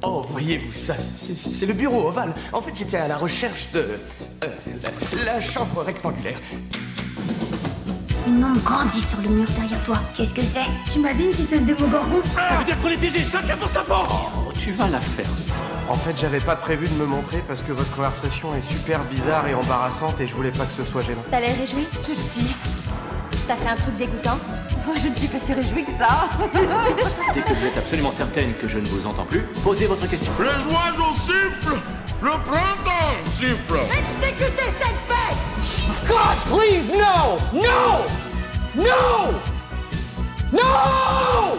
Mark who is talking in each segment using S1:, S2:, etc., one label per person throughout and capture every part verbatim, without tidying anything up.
S1: Oh, voyez-vous, ça, c'est, c'est, c'est le bureau ovale. En fait, j'étais à la recherche de... Euh, la, la chambre rectangulaire.
S2: Une ombre grandit sur le mur derrière toi. Qu'est-ce que c'est?
S3: Tu m'as dit une petite démogorgon?
S1: Ça veut dire qu'on est piégé, chacun pour sa porte. Oh, tu vas la faire. En fait, j'avais pas prévu de me montrer parce que votre conversation est super bizarre et embarrassante et je voulais pas que ce soit gênant.
S2: T'as l'air réjoui? Je le suis. T'as fait un truc dégoûtant? Oh, je ne suis pas si réjouie que ça.
S4: Dès que vous êtes absolument certaine que je ne vous entends plus, posez votre question.
S5: Les oiseaux sifflent, le printemps siffle.
S3: Exécutez cette fête!
S6: God, please, no! No! No! No!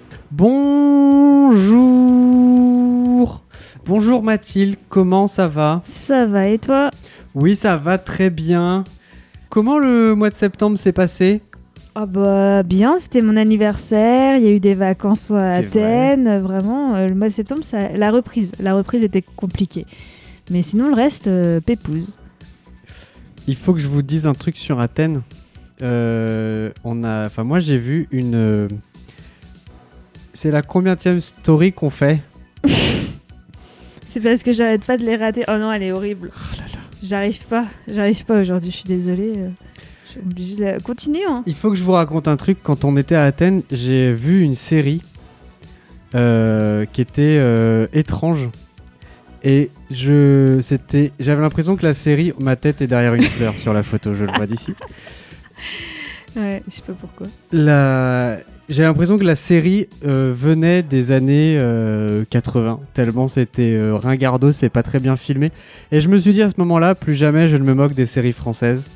S7: Bonjour. Bonjour Mathilde, comment ça va?
S8: Ça va et toi?
S7: Oui, ça va très bien. Comment le mois de septembre s'est passé?
S8: Ah bah bien, c'était mon anniversaire, il y a eu des vacances à
S7: C'est
S8: Athènes, vrai. Vraiment, euh, le mois de septembre, ça, la reprise, la reprise était compliquée. Mais sinon le reste, euh, pépouze.
S7: Il faut que je vous dise un truc sur Athènes. Euh, on a, enfin moi j'ai vu une... Euh, c'est la combienième story qu'on fait?
S8: C'est parce que j'arrête pas de les rater. Oh non, elle est horrible.
S7: Oh là là.
S8: J'arrive pas, j'arrive pas aujourd'hui, je suis désolée. euh, Je suis obligée de la... Continue, hein.
S7: Il faut que je vous raconte un truc. Quand on était à Athènes, j'ai vu une série euh, qui était euh, étrange. Et je, c'était, j'avais l'impression que la série, ma tête est derrière une fleur sur la photo, je le vois d'ici.
S8: Ouais, je sais pas pourquoi.
S7: La... J'ai l'impression que la série euh, venait des années euh, quatre-vingts, tellement c'était euh, ringardos, c'est pas très bien filmé. Et je me suis dit à ce moment-là, plus jamais je ne me moque des séries françaises.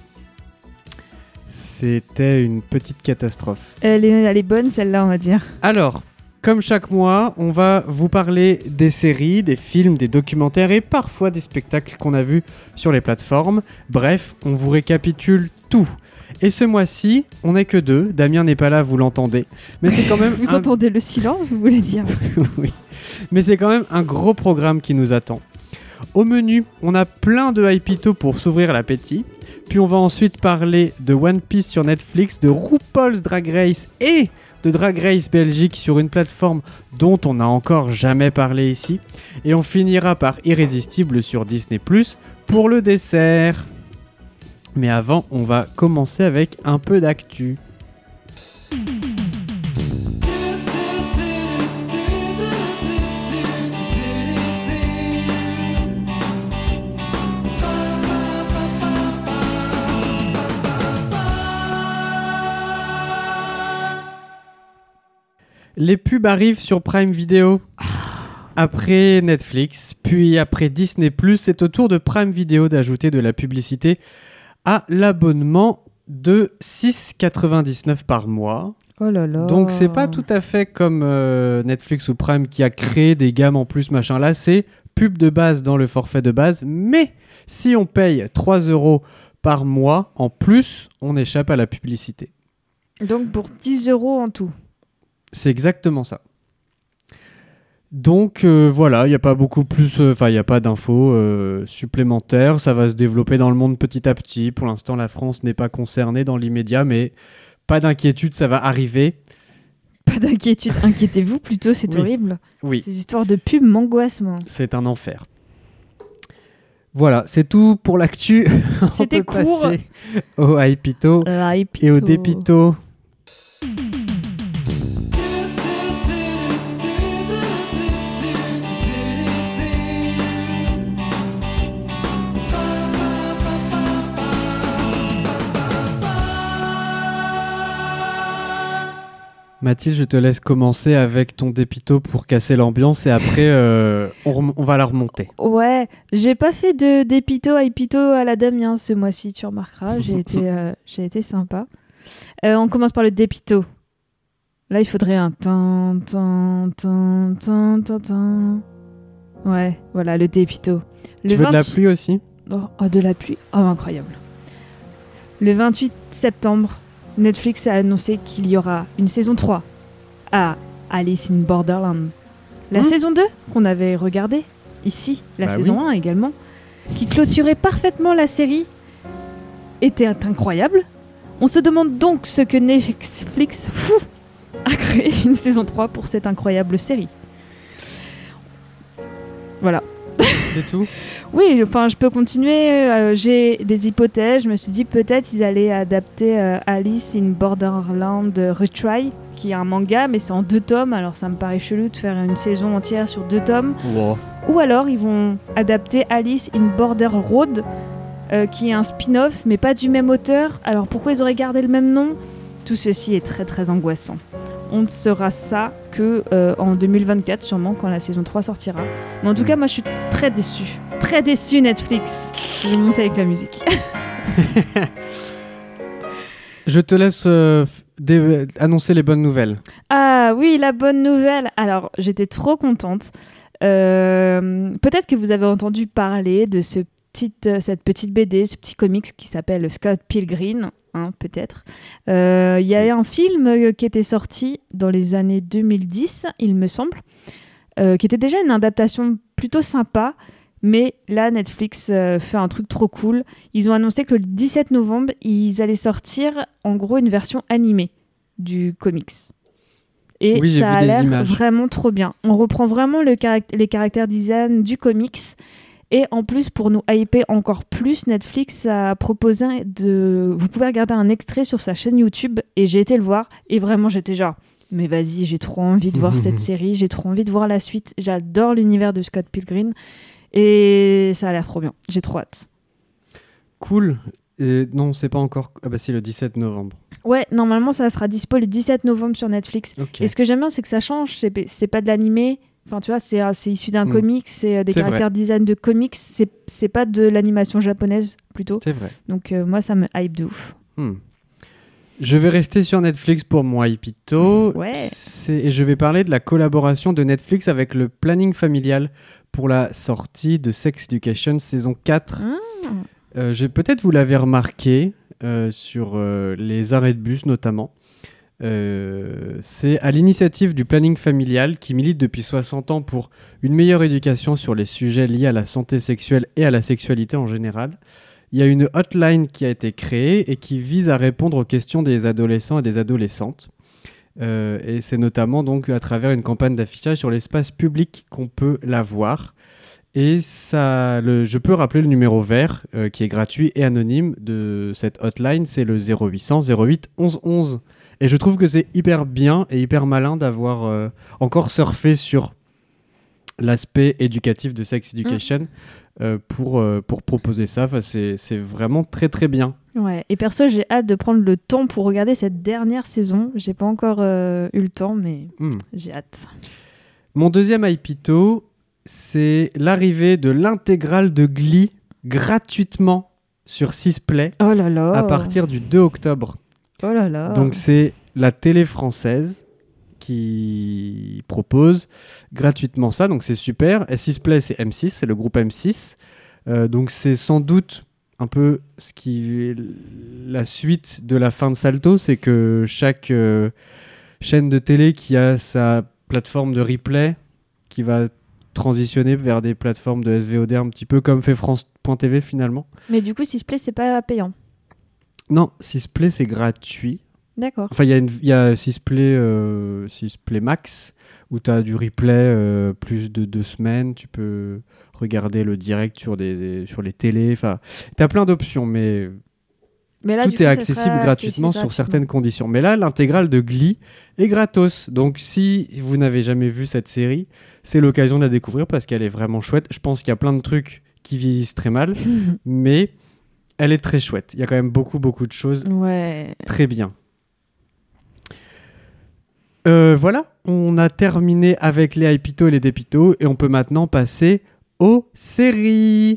S7: C'était une petite catastrophe.
S8: Elle est, elle est bonne celle-là, on va dire.
S7: Alors, comme chaque mois, on va vous parler des séries, des films, des documentaires et parfois des spectacles qu'on a vus sur les plateformes. Bref, on vous récapitule tout. Et ce mois-ci, on n'est que deux. Damien n'est pas là, vous l'entendez. Mais c'est quand même
S8: Vous
S7: un...
S8: entendez le silence, vous voulez dire?
S7: Oui. Mais c'est quand même un gros programme qui nous attend. Au menu, on a plein de hypito pour s'ouvrir l'appétit. Puis on va ensuite parler de One Piece sur Netflix, de RuPaul's Drag Race et de Drag Race Belgique sur une plateforme dont on n'a encore jamais parlé ici. Et on finira par Irrésistible sur Disney plus, pour le dessert. Mais avant, on va commencer avec un peu d'actu. Les pubs arrivent sur Prime Video. Après Netflix, puis après Disney plus, c'est au tour de Prime Video d'ajouter de la publicité à l'abonnement de six euros quatre-vingt-dix-neuf par mois.
S8: Oh là là.
S7: Donc c'est pas tout à fait comme euh, Netflix ou Prime qui a créé des gammes en plus, machin. Là, c'est pub de base dans le forfait de base. Mais si on paye trois euros par mois en plus, on échappe à la publicité.
S8: Donc pour dix euros en tout.
S7: C'est exactement ça. Donc euh, voilà, il n'y a pas beaucoup plus, enfin euh, il n'y a pas d'infos euh, supplémentaires, ça va se développer dans le monde petit à petit. Pour l'instant, la France n'est pas concernée dans l'immédiat, mais pas d'inquiétude, ça va arriver.
S8: Pas d'inquiétude, inquiétez-vous plutôt, c'est
S7: Oui.
S8: horrible.
S7: Oui.
S8: Ces histoires de pub m'angoissent, moi.
S7: C'est un enfer. Voilà, c'est tout pour l'actu.
S8: C'était
S7: On peut
S8: court.
S7: passer au hypito
S8: La hypito.
S7: et au dépito. Mathilde, je te laisse commencer avec ton dépito pour casser l'ambiance et après euh, on, rem- on va la remonter.
S8: Ouais, j'ai pas fait de d'épito à épito à la Damien ce mois-ci, tu remarqueras, j'ai été, euh, j'ai été sympa. Euh, on commence par le dépito. Là, il faudrait un tin, tin, tin, tin, tin, tin. Ouais, voilà, le dépito. Le
S7: Tu veux de la
S8: vingt
S7: pluie aussi?
S8: Oh, oh, de la pluie. Oh, incroyable. Le vingt-huit septembre, Netflix a annoncé qu'il y aura une saison trois à Alice in Borderland. La
S7: Mmh.
S8: saison deux, qu'on avait regardée ici, la
S7: Bah
S8: saison
S7: oui.
S8: un également, qui clôturait parfaitement la série, était incroyable. On se demande donc ce que Netflix fou a créé une saison trois pour cette incroyable série. Voilà.
S7: C'est tout?
S8: Oui, enfin, je peux continuer. Euh, j'ai des hypothèses. Je me suis dit peut-être ils allaient adapter euh, Alice in Borderland Retry, qui est un manga, mais c'est en deux tomes. Alors ça me paraît chelou de faire une saison entière sur deux tomes.
S7: Wow.
S8: Ou alors ils vont adapter Alice in Border Road, euh, qui est un spin-off, mais pas du même auteur. Alors pourquoi ils auraient gardé le même nom? Tout ceci est très très angoissant. On ne saura ça que euh, en deux mille vingt-quatre, sûrement, quand la saison trois sortira. Mais en tout cas, moi, je suis très déçue. Très déçue, Netflix. Je vais monter avec la musique.
S7: Je te laisse euh, f- dé- annoncer les bonnes nouvelles.
S8: Ah oui, la bonne nouvelle. Alors, j'étais trop contente. Euh, peut-être que vous avez entendu parler de ce petite, euh, cette petite B D, ce petit comics qui s'appelle Scott Pilgrim. Hein, peut-être. Il euh, y a un film euh, qui était sorti dans les années deux mille dix, il me semble, euh, qui était déjà une adaptation plutôt sympa, mais là, Netflix euh, fait un truc trop cool. Ils ont annoncé que le dix-sept novembre, ils allaient sortir, en gros, une version animée du comics. Et
S7: oui,
S8: ça a l'air
S7: images.
S8: vraiment trop bien. On reprend vraiment le caract- les caractères design du comics. Et en plus, pour nous hyper encore plus, Netflix a proposé de... Vous pouvez regarder un extrait sur sa chaîne YouTube, et j'ai été le voir, et vraiment, j'étais genre, mais vas-y, j'ai trop envie de voir cette série, j'ai trop envie de voir la suite, j'adore l'univers de Scott Pilgrim, et ça a l'air trop bien, j'ai trop hâte.
S7: Cool. Et non, c'est pas encore... Ah bah si, le dix-sept novembre.
S8: Ouais, normalement, ça sera dispo le dix-sept novembre sur Netflix.
S7: Okay.
S8: Et ce que j'aime bien, c'est que ça change, c'est, c'est pas de l'animé. Enfin, tu vois, c'est, c'est issu d'un mmh. comic, c'est euh, des c'est caractères vrai. Design de comics, c'est, c'est pas de l'animation japonaise, plutôt.
S7: C'est vrai.
S8: Donc, euh, moi, ça me hype de ouf.
S7: Hmm. Je vais rester sur Netflix pour mon hypito.
S8: Ouais.
S7: C'est... Et je vais parler de la collaboration de Netflix avec le planning familial pour la sortie de Sex Education saison quatre.
S8: Mmh.
S7: Euh, j'ai... Peut-être vous l'avez remarqué euh, sur euh, les arrêts de bus, notamment. Euh, c'est à l'initiative du planning familial qui milite depuis soixante ans pour une meilleure éducation sur les sujets liés à la santé sexuelle et à la sexualité en général. Il y a une hotline qui a été créée et qui vise à répondre aux questions des adolescents et des adolescentes. Euh, et c'est notamment donc à travers une campagne d'affichage sur l'espace public qu'on peut la voir. Et ça, le, je peux rappeler le numéro vert euh, qui est gratuit et anonyme de cette hotline, c'est le zéro huit cents zéro huit onze onze. Et je trouve que c'est hyper bien et hyper malin d'avoir euh, encore surfé sur l'aspect éducatif de Sex Education mmh. euh, pour, euh, pour proposer ça. Enfin, c'est, c'est vraiment très très bien.
S8: Ouais. Et perso, j'ai hâte de prendre le temps pour regarder cette dernière saison. J'ai pas encore euh, eu le temps, mais mmh. j'ai hâte.
S7: Mon deuxième hypito, c'est l'arrivée de l'intégrale de Glee gratuitement sur six play
S8: oh là là.
S7: à partir du deux octobre.
S8: Oh là là.
S7: Donc c'est la télé française qui propose gratuitement ça, donc c'est super. Et six play, c'est M six, c'est le groupe M six. Euh, donc c'est sans doute un peu ce qui la suite de la fin de Salto, c'est que chaque euh, chaîne de télé qui a sa plateforme de replay qui va transitionner vers des plateformes de S V O D un petit peu comme fait France point T V finalement.
S8: Mais du coup, six play, c'est pas payant.
S7: Non, six play, c'est gratuit.
S8: D'accord.
S7: Enfin, il y, y a six play, euh, six play Max, où tu as du replay euh, plus de deux semaines. Tu peux regarder le direct sur, des, des, sur les télés. Enfin, tu as plein d'options, mais,
S8: mais là,
S7: tout
S8: du coup,
S7: est accessible
S8: gratuitement,
S7: gratuitement sur
S8: gratuitement.
S7: certaines conditions. Mais là, l'intégrale de Glee est gratos. Donc, si vous n'avez jamais vu cette série, c'est l'occasion de la découvrir parce qu'elle est vraiment chouette. Je pense qu'il y a plein de trucs qui vieillissent très mal, mais elle est très chouette. Il y a quand même beaucoup, beaucoup de choses
S8: ouais.
S7: très bien. Euh, voilà, on a terminé avec les hypitos et les dépitos et on peut maintenant passer aux séries.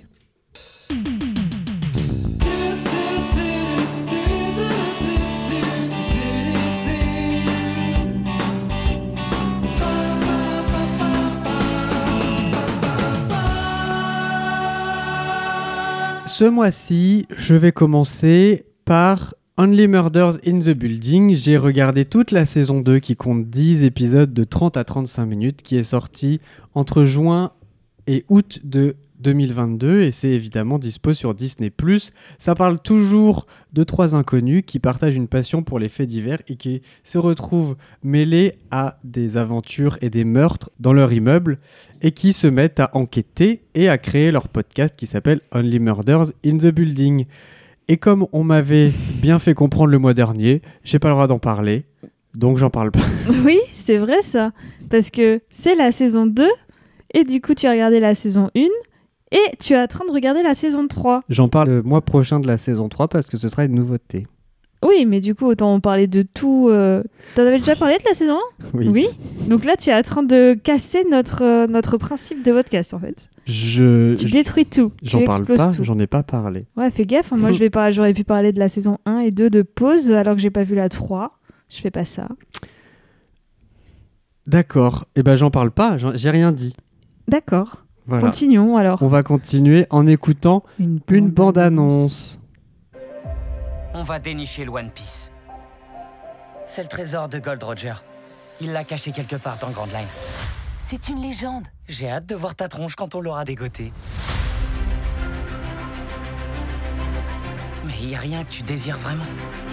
S7: Ce mois-ci, je vais commencer par Only Murders in the Building. J'ai regardé toute la saison deux qui compte dix épisodes de trente à trente-cinq minutes qui est sortie entre juin et août de deux mille vingt-deux et c'est évidemment dispo sur Disney plus. Ça parle toujours de trois inconnus qui partagent une passion pour les faits divers et qui se retrouvent mêlés à des aventures et des meurtres dans leur immeuble et qui se mettent à enquêter et à créer leur podcast qui s'appelle Only Murders in the Building. Et comme on m'avait bien fait comprendre le mois dernier, j'ai pas le droit d'en parler, donc j'en parle pas.
S8: Oui, c'est vrai ça, parce que c'est la saison deux et du coup tu as regardé la saison un et tu es en train de regarder la saison trois.
S7: J'en parle le mois prochain de la saison trois parce que ce sera une nouveauté.
S8: Oui, mais du coup, autant en parler de tout. Euh... T'en avais déjà parlé de la saison un ?
S7: Oui.
S8: Oui. Donc là, tu es en train de casser notre, euh, notre principe de podcast, en fait.
S7: Je...
S8: Tu détruis tout.
S7: J'en
S8: tu
S7: parle
S8: exploses
S7: pas,
S8: tout.
S7: j'en ai pas parlé.
S8: Ouais, fais gaffe. Moi, je vais pas... j'aurais pu parler de la saison un et deux de pause alors que j'ai pas vu la trois. Je fais pas ça.
S7: D'accord. Eh ben, j'en parle pas, j'en... j'ai rien dit.
S8: D'accord.
S7: Voilà.
S8: Continuons alors.
S7: On va continuer en écoutant
S8: une,
S7: une bande-annonce.
S9: On va dénicher le One Piece. C'est le trésor de Gold Roger. Il l'a caché quelque part dans Grand Line. C'est une légende. J'ai hâte de voir ta tronche quand on l'aura dégoté. Mais il y a rien que tu désires vraiment.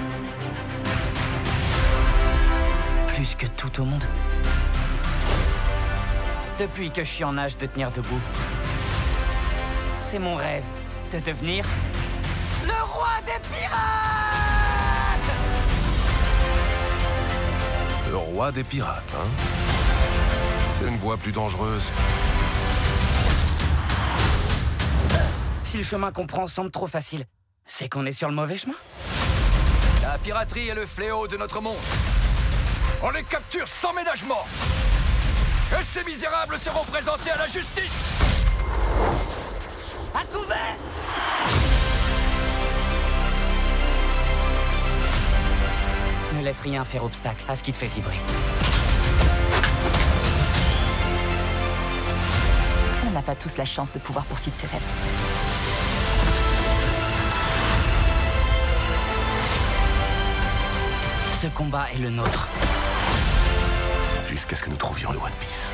S9: Plus que tout au monde. Depuis que je suis en âge de tenir debout, c'est mon rêve de devenir le roi des pirates!
S5: Le roi des pirates, hein? C'est une voie plus dangereuse.
S9: Si le chemin qu'on prend semble trop facile, c'est qu'on est sur le mauvais chemin.
S10: La piraterie est le fléau de notre monde. On les capture sans ménagement. Et ces misérables seront présentés à la justice.
S9: À couvert! Ne laisse rien faire obstacle à ce qui te fait vibrer.
S11: On n'a pas tous la chance de pouvoir poursuivre ses rêves.
S9: Ce combat est le nôtre.
S5: Jusqu'à ce que nous trouvions le One Piece.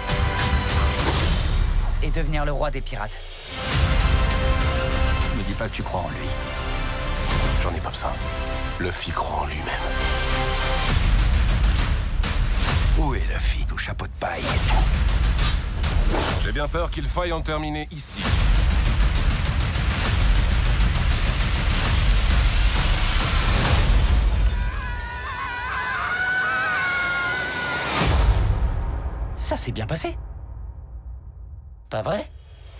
S9: Et devenir le roi des pirates.
S10: Ne dis pas que tu crois en lui.
S5: J'en ai pas besoin. Luffy croit en lui-même.
S10: Où est Luffy, tout chapeau de paille?
S5: J'ai bien peur qu'il faille en terminer ici.
S9: Ça s'est bien passé. Pas vrai?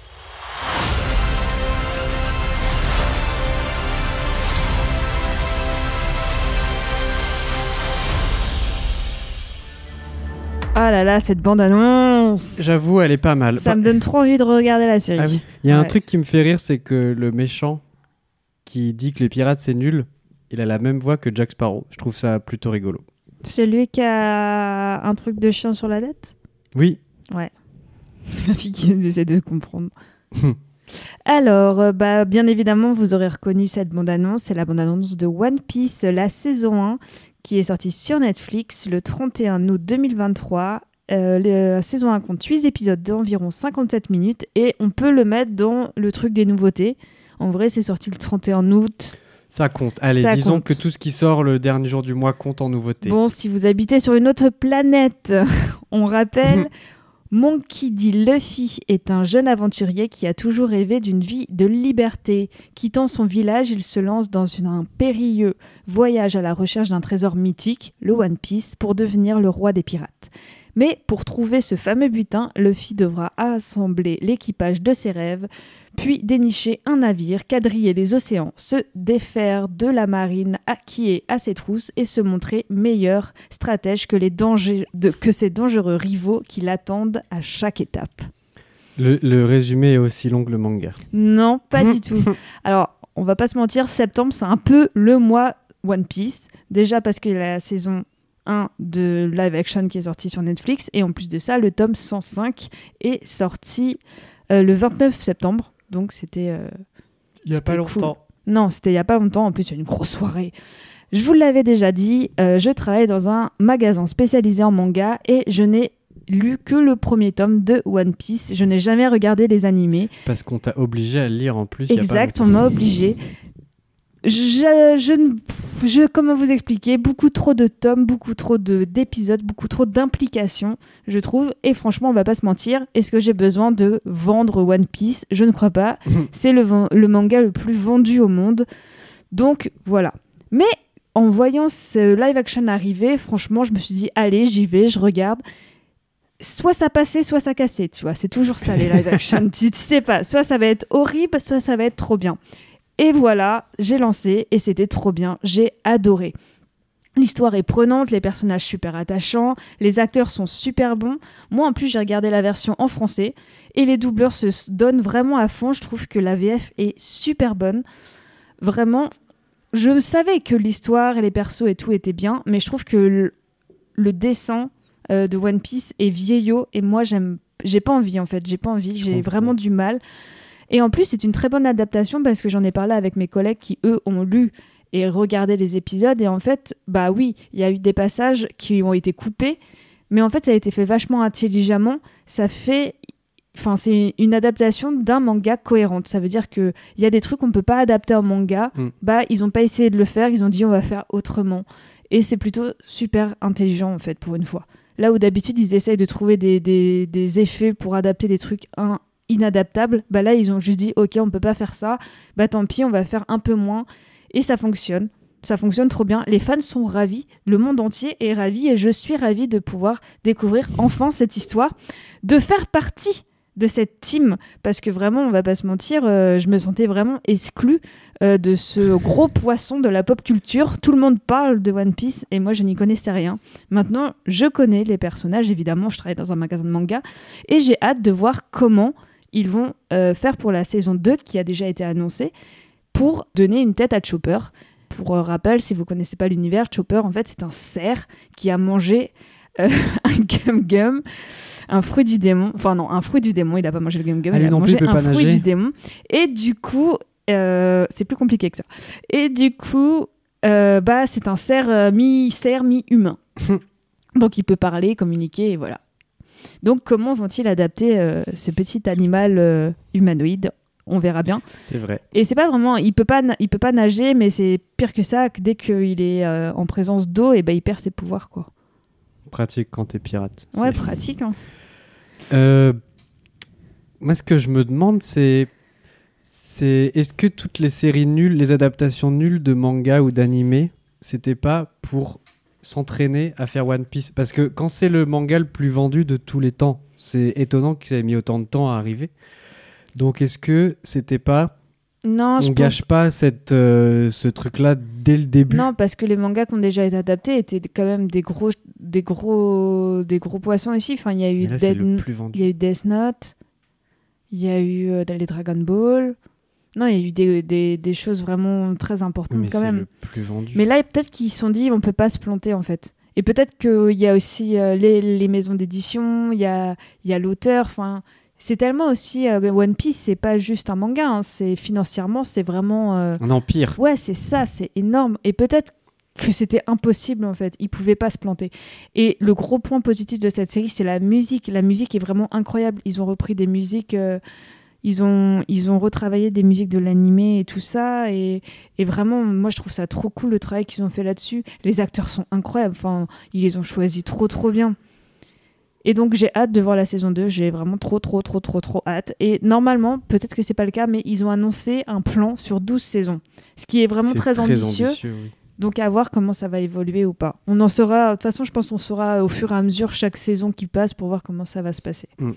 S8: Ah là là, cette bande-annonce!
S7: J'avoue, elle est pas mal.
S8: Ça
S7: Bah...
S8: me donne trop envie de regarder la série.
S7: Ah oui. Il y a
S8: ouais.
S7: un truc qui me fait rire, c'est que le méchant qui dit que les pirates c'est nul, il a la même voix que Jack Sparrow. Je trouve ça plutôt rigolo.
S8: C'est lui qui a un truc de chien sur la tête?
S7: Oui.
S8: Ouais. La fille qui essaie de comprendre. Alors, euh, bah, bien évidemment, vous aurez reconnu cette bande-annonce. C'est la bande-annonce de One Piece, la saison un, qui est sortie sur Netflix le trente et un août deux mille vingt-trois. Euh, la saison un compte huit épisodes d'environ cinquante-sept minutes et on peut le mettre dans le truc des nouveautés. En vrai, c'est sorti le trente et un août.
S7: Ça compte. Allez,
S8: Ça
S7: disons
S8: compte.
S7: que tout ce qui sort le dernier jour du mois compte en nouveauté.
S8: Bon, si vous habitez sur une autre planète, on rappelle... Monkey D. Luffy est un jeune aventurier qui a toujours rêvé d'une vie de liberté. Quittant son village, il se lance dans une, un périlleux voyage à la recherche d'un trésor mythique, le One Piece, pour devenir le roi des pirates. Mais pour trouver ce fameux butin, Luffy devra assembler l'équipage de ses rêves, puis dénicher un navire, quadriller les océans, se défaire de la marine à qui est à ses trousses et se montrer meilleur stratège que, les dangers de, que ses dangereux rivaux qui l'attendent à chaque étape.
S7: Le, le résumé est aussi long que le manga.
S8: Non, pas du tout. Alors, on va pas se mentir, septembre, c'est un peu le mois One Piece. Déjà parce que la saison un de live action qui est sorti sur Netflix, et en plus de ça, le tome cent cinq est sorti euh, le vingt-neuf septembre. Donc c'était... Euh,
S7: il n'y a pas longtemps.
S8: Cool. Non, c'était il n'y a pas longtemps. En plus, il y a une grosse soirée. Je vous l'avais déjà dit, euh, je travaille dans un magasin spécialisé en manga et je n'ai lu que le premier tome de One Piece. Je n'ai jamais regardé les animés.
S7: Parce qu'on t'a obligé à le lire en plus.
S8: Exact, on m'a obligé. Je, je, je, comment vous expliquer, beaucoup trop de tomes, beaucoup trop de, d'épisodes, beaucoup trop d'implications, je trouve. Et franchement, on va pas se mentir, est-ce que j'ai besoin de vendre One Piece ? Je ne crois pas. C'est le, le manga le plus vendu au monde. Donc, voilà. Mais en voyant ce live action arriver, franchement, je me suis dit, allez, j'y vais, je regarde. Soit ça passait, soit ça cassait, tu vois. C'est toujours ça, les live action. tu, tu sais pas, soit ça va être horrible, soit ça va être trop bien. Et voilà, j'ai lancé et c'était trop bien, j'ai adoré. L'histoire est prenante, les personnages super attachants, les acteurs sont super bons. Moi en plus j'ai regardé la version en français et les doubleurs se donnent vraiment à fond. Je trouve que la V F est super bonne. Vraiment, je savais que l'histoire et les persos et tout étaient bien, mais je trouve que le, le dessin euh, de One Piece est vieillot et moi j'aime, j'ai pas envie en fait, j'ai pas envie, j'ai vraiment du mal. Et en plus, c'est une très bonne adaptation parce que j'en ai parlé avec mes collègues qui, eux, ont lu et regardé les épisodes. Et en fait, bah oui, il y a eu des passages qui ont été coupés, mais en fait, ça a été fait vachement intelligemment. Ça fait... Enfin, c'est une adaptation d'un manga cohérente. Ça veut dire qu'il y a des trucs qu'on ne peut pas adapter en manga. Mm. Bah, ils n'ont pas essayé de le faire. Ils ont dit, on va faire autrement. Et c'est plutôt super intelligent, en fait, pour une fois. Là où d'habitude, ils essayent de trouver des, des, des effets pour adapter des trucs... Un, inadaptable, bah là ils ont juste dit ok on peut pas faire ça, bah tant pis on va faire un peu moins et ça fonctionne, ça fonctionne trop bien, les fans sont ravis, le monde entier est ravi et je suis ravie de pouvoir découvrir enfin cette histoire, de faire partie de cette team parce que vraiment on va pas se mentir, euh, je me sentais vraiment exclue euh, de ce gros poisson de la pop culture. Tout le monde parle de One Piece et moi je n'y connaissais rien. Maintenant je connais les personnages, évidemment je travaille dans un magasin de manga et j'ai hâte de voir comment ils vont euh, faire pour la saison deux qui a déjà été annoncée pour donner une tête à Chopper. Pour euh, rappel, si vous ne connaissez pas l'univers, Chopper, en fait, c'est un cerf qui a mangé euh, un gum-gum, un fruit du démon. Enfin non, un fruit du démon, il n'a pas mangé le gum-gum,
S7: Allez,
S8: il a
S7: non
S8: mangé
S7: plus, il peut
S8: un
S7: pas
S8: fruit
S7: nager.
S8: du démon. Et du coup, euh, c'est plus compliqué que ça. Et du coup, euh, bah, c'est un cerf euh, mi-cerf, mi-humain. Donc il peut parler, communiquer, et voilà. Donc, comment vont-ils adapter euh, ce petit animal euh, humanoïde ? On verra bien.
S7: C'est vrai.
S8: Et c'est pas vraiment... Il peut pas, na- il peut pas nager, mais c'est pire que ça. Que dès qu'il est euh, en présence d'eau, et ben, il perd ses pouvoirs, quoi.
S7: Pratique quand t'es pirate.
S8: Ouais,
S7: c'est...
S8: pratique. Hein.
S7: Euh, moi, ce que je me demande, c'est... c'est... Est-ce que toutes les séries nulles, les adaptations nulles de manga ou d'animé, c'était pas pour... s'entraîner à faire One Piece parce que quand c'est le manga le plus vendu de tous les temps, c'est étonnant qu'ils aient mis autant de temps à arriver. Donc est-ce que c'était pas
S8: non,
S7: on
S8: je
S7: gâche
S8: pense...
S7: pas cette euh, ce truc là dès le début?
S8: Non, parce que les mangas qui ont déjà été adaptés étaient quand même des gros des gros des gros poissons ici. Enfin, il y a eu
S7: là,
S8: Dead...
S7: il
S8: y a eu Death Note, il y a eu euh, les Dragon Ball. Non, il y a eu des, des, des choses vraiment très importantes
S7: mais
S8: quand
S7: c'est
S8: même.
S7: le plus vendu.
S8: Mais là, peut-être qu'ils se sont dit, on peut pas se planter en fait. Et peut-être qu'il y a aussi euh, les, les maisons d'édition, il y a, il y a l'auteur. Enfin, c'est tellement aussi euh, One Piece, c'est pas juste un manga. Hein, c'est financièrement, c'est vraiment euh...
S7: un empire.
S8: Ouais, c'est ça, c'est énorme. Et peut-être que c'était impossible en fait. Ils pouvaient pas se planter. Et le gros point positif de cette série, c'est la musique. La musique est vraiment incroyable. Ils ont repris des musiques. Euh, Ils ont, ils ont retravaillé des musiques de l'animé et tout ça. Et, et vraiment, moi, je trouve ça trop cool le travail qu'ils ont fait là-dessus. Les acteurs sont incroyables. Enfin, ils les ont choisis trop, trop bien. Et donc, j'ai hâte de voir la saison deux. J'ai vraiment trop, trop, trop, trop, trop hâte. Et normalement, peut-être que c'est pas le cas, mais ils ont annoncé un plan sur douze saisons. Ce qui est vraiment
S7: c'est
S8: très,
S7: très
S8: ambitieux.
S7: ambitieux oui.
S8: Donc, à voir comment ça va évoluer ou pas. On en saura... De toute façon, je pense qu'on saura au fur et à mesure chaque saison qui passe pour voir comment ça va se passer.
S7: Mm.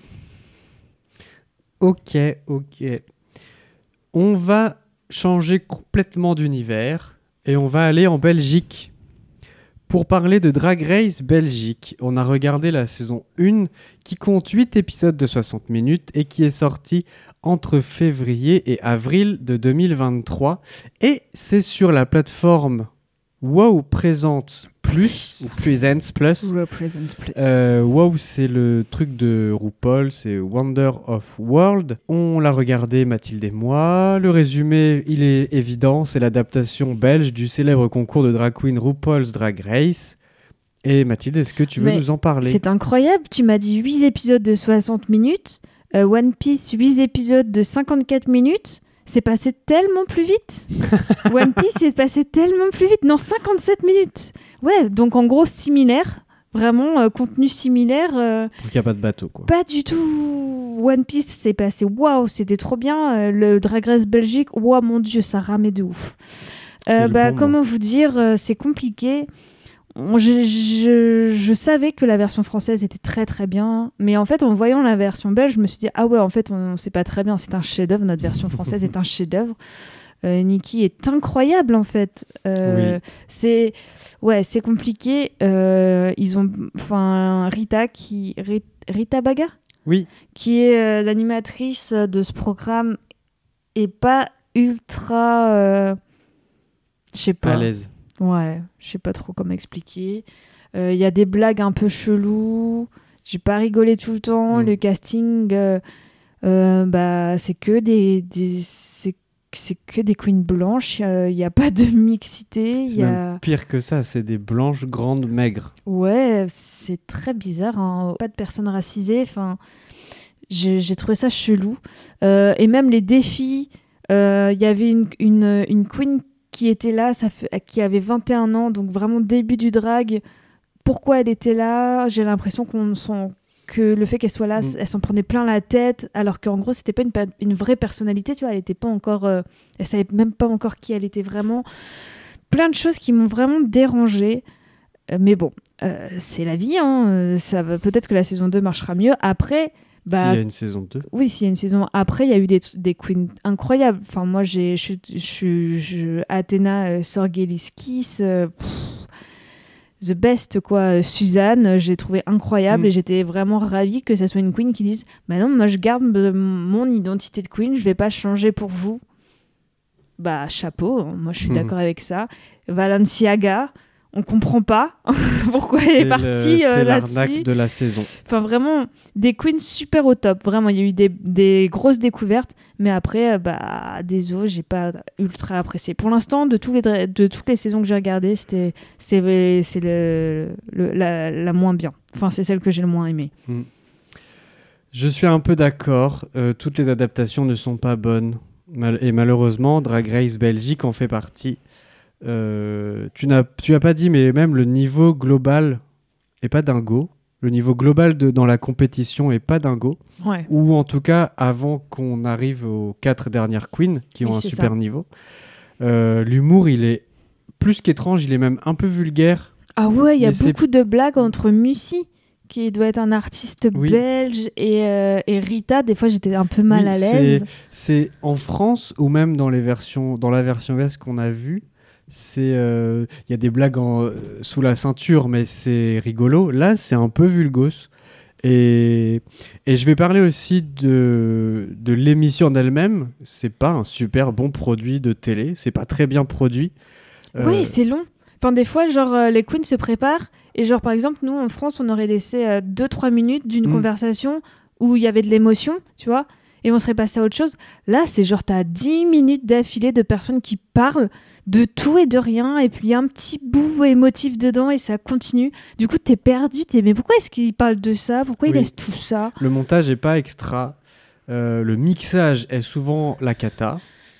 S7: Ok, ok. On va changer complètement d'univers et on va aller en Belgique pour parler de Drag Race Belgique. On a regardé la saison un qui compte huit épisodes de soixante minutes et qui est sortie entre février et avril de deux mille vingt-trois. Et c'est sur la plateforme WoW Présente Plus, ou Presents Plus.
S8: WoW Presents Plus.
S7: Euh, WoW, c'est le truc de RuPaul, c'est Wonder of World. On l'a regardé, Mathilde et moi. Le résumé, il est évident, c'est l'adaptation belge du célèbre concours de drag queen RuPaul's Drag Race. Et Mathilde, est-ce que tu veux
S8: Mais
S7: nous en parler ?
S8: C'est incroyable, tu m'as dit huit épisodes de soixante minutes, euh, One Piece huit épisodes de cinquante-quatre minutes, c'est passé tellement plus vite. One Piece c'est passé tellement plus vite, non cinquante-sept minutes. Ouais, donc en gros similaire, vraiment euh, contenu similaire. Euh,
S7: Donc il n'y a pas de bateau quoi.
S8: Pas du tout. One Piece c'est passé, waouh, c'était trop bien. Euh, le Drag Race Belgique, waouh mon dieu, ça ramait de ouf. Euh, bah, bon comment vous dire, euh, c'est compliqué. Je, je, je savais que la version française était très très bien, mais en fait en voyant la version belge je me suis dit ah ouais en fait on c'est pas très bien, c'est un chef-d'œuvre, notre version française est un chef-d'œuvre. euh, Nikki est incroyable en fait. euh, oui. c'est ouais c'est compliqué. euh, ils ont enfin Rita qui Rita Baga
S7: oui
S8: qui est euh, l'animatrice de ce programme est pas ultra euh, je sais pas
S7: à l'aise.
S8: Ouais, je sais pas trop comment expliquer. Il euh, y a des blagues un peu cheloues. J'ai pas rigolé tout le temps. Mmh. Le casting, euh, euh, bah, c'est que des, des c'est, c'est que des queens blanches. Il euh, y a pas de mixité.
S7: C'est
S8: y a...
S7: même pire que ça. C'est des blanches grandes maigres.
S8: Ouais, c'est très bizarre. Hein. Pas de personnes racisées. Enfin, j'ai, j'ai trouvé ça chelou. Euh, et même les défis. Il euh, y avait une une une queen qui était là, ça fait, qui avait vingt et un ans, donc vraiment début du drag. Pourquoi elle était là ? J'ai l'impression qu'on sent que le fait qu'elle soit là, mmh. elle s'en prenait plein la tête, alors qu'en gros, c'était pas une, une vraie personnalité, tu vois, elle était pas encore, euh, elle savait même pas encore qui elle était vraiment. Plein de choses qui m'ont vraiment dérangée. Euh, mais bon, euh, c'est la vie, hein. Ça va, peut-être que la saison deux marchera mieux. Après...
S7: Bah, s'il y a une saison deux.
S8: Oui, s'il y a une saison. Après, il y a eu des, des queens incroyables. Enfin, moi, j'ai, je, je, je, Athéna euh, Sorgeliskis, euh, the best, quoi. Suzanne, j'ai trouvé incroyable mm. et j'étais vraiment ravie que ça soit une queen qui dise bah non, moi, je garde mon identité de queen, je vais pas changer pour vous. Bah, chapeau, hein. Moi, je suis mm. d'accord avec ça. Valenciaga. On comprend pas pourquoi
S7: c'est
S8: elle est partie
S7: le,
S8: euh,
S7: c'est
S8: là-dessus.
S7: l'arnaque de la saison.
S8: Enfin, vraiment, des queens super au top. Vraiment, il y a eu des, des grosses découvertes. Mais après, euh, bah, désolé, j'ai pas ultra apprécié. Pour l'instant, de, tous les, de toutes les saisons que j'ai regardées, c'était, c'est, c'est le, le, la, la moins bien. Enfin, c'est celle que j'ai le moins aimée.
S7: Mm. Je suis un peu d'accord. Euh, toutes les adaptations ne sont pas bonnes. Mal- et malheureusement, Drag Race Belgique en fait partie. Euh, tu n'as tu as pas dit, mais même le niveau global est pas dingo. Le niveau global de, dans la compétition est pas dingo.
S8: Ouais.
S7: Ou en tout cas, avant qu'on arrive aux quatre dernières queens qui ont
S8: oui,
S7: un
S8: c'est
S7: super
S8: ça.
S7: niveau. Euh, l'humour, il est plus qu'étrange, il est même un peu vulgaire.
S8: Ah ouais, il y a
S7: mais
S8: beaucoup
S7: c'est...
S8: de blagues entre Musi, qui doit être un artiste oui. belge, et, euh, et Rita. Des fois, j'étais un peu mal
S7: oui,
S8: à l'aise.
S7: C'est, c'est en France, ou même dans, les versions, dans la version V S qu'on a vue, il euh, y a des blagues en, euh, sous la ceinture, mais c'est rigolo. Là, c'est un peu vulgos. Et, et je vais parler aussi de, de l'émission en elle-même. C'est pas un super bon produit de télé. C'est pas très bien produit.
S8: Euh... Oui, c'est long. Enfin, des fois, genre, euh, les queens se préparent. Et genre, par exemple, nous, en France, on aurait laissé euh, deux trois minutes d'une mmh. conversation où il y avait de l'émotion, tu vois, et on serait passé à autre chose. Là, c'est genre, t'as dix minutes d'affilée de personnes qui parlent de tout et de rien, et puis il y a un petit bout émotif dedans et ça continue. Du coup, t'es perdu, t'es mais pourquoi est-ce qu'il parle de ça ? Pourquoi oui. il laisse tout ça ?
S7: Le montage est pas extra. Euh, le mixage est souvent la cata.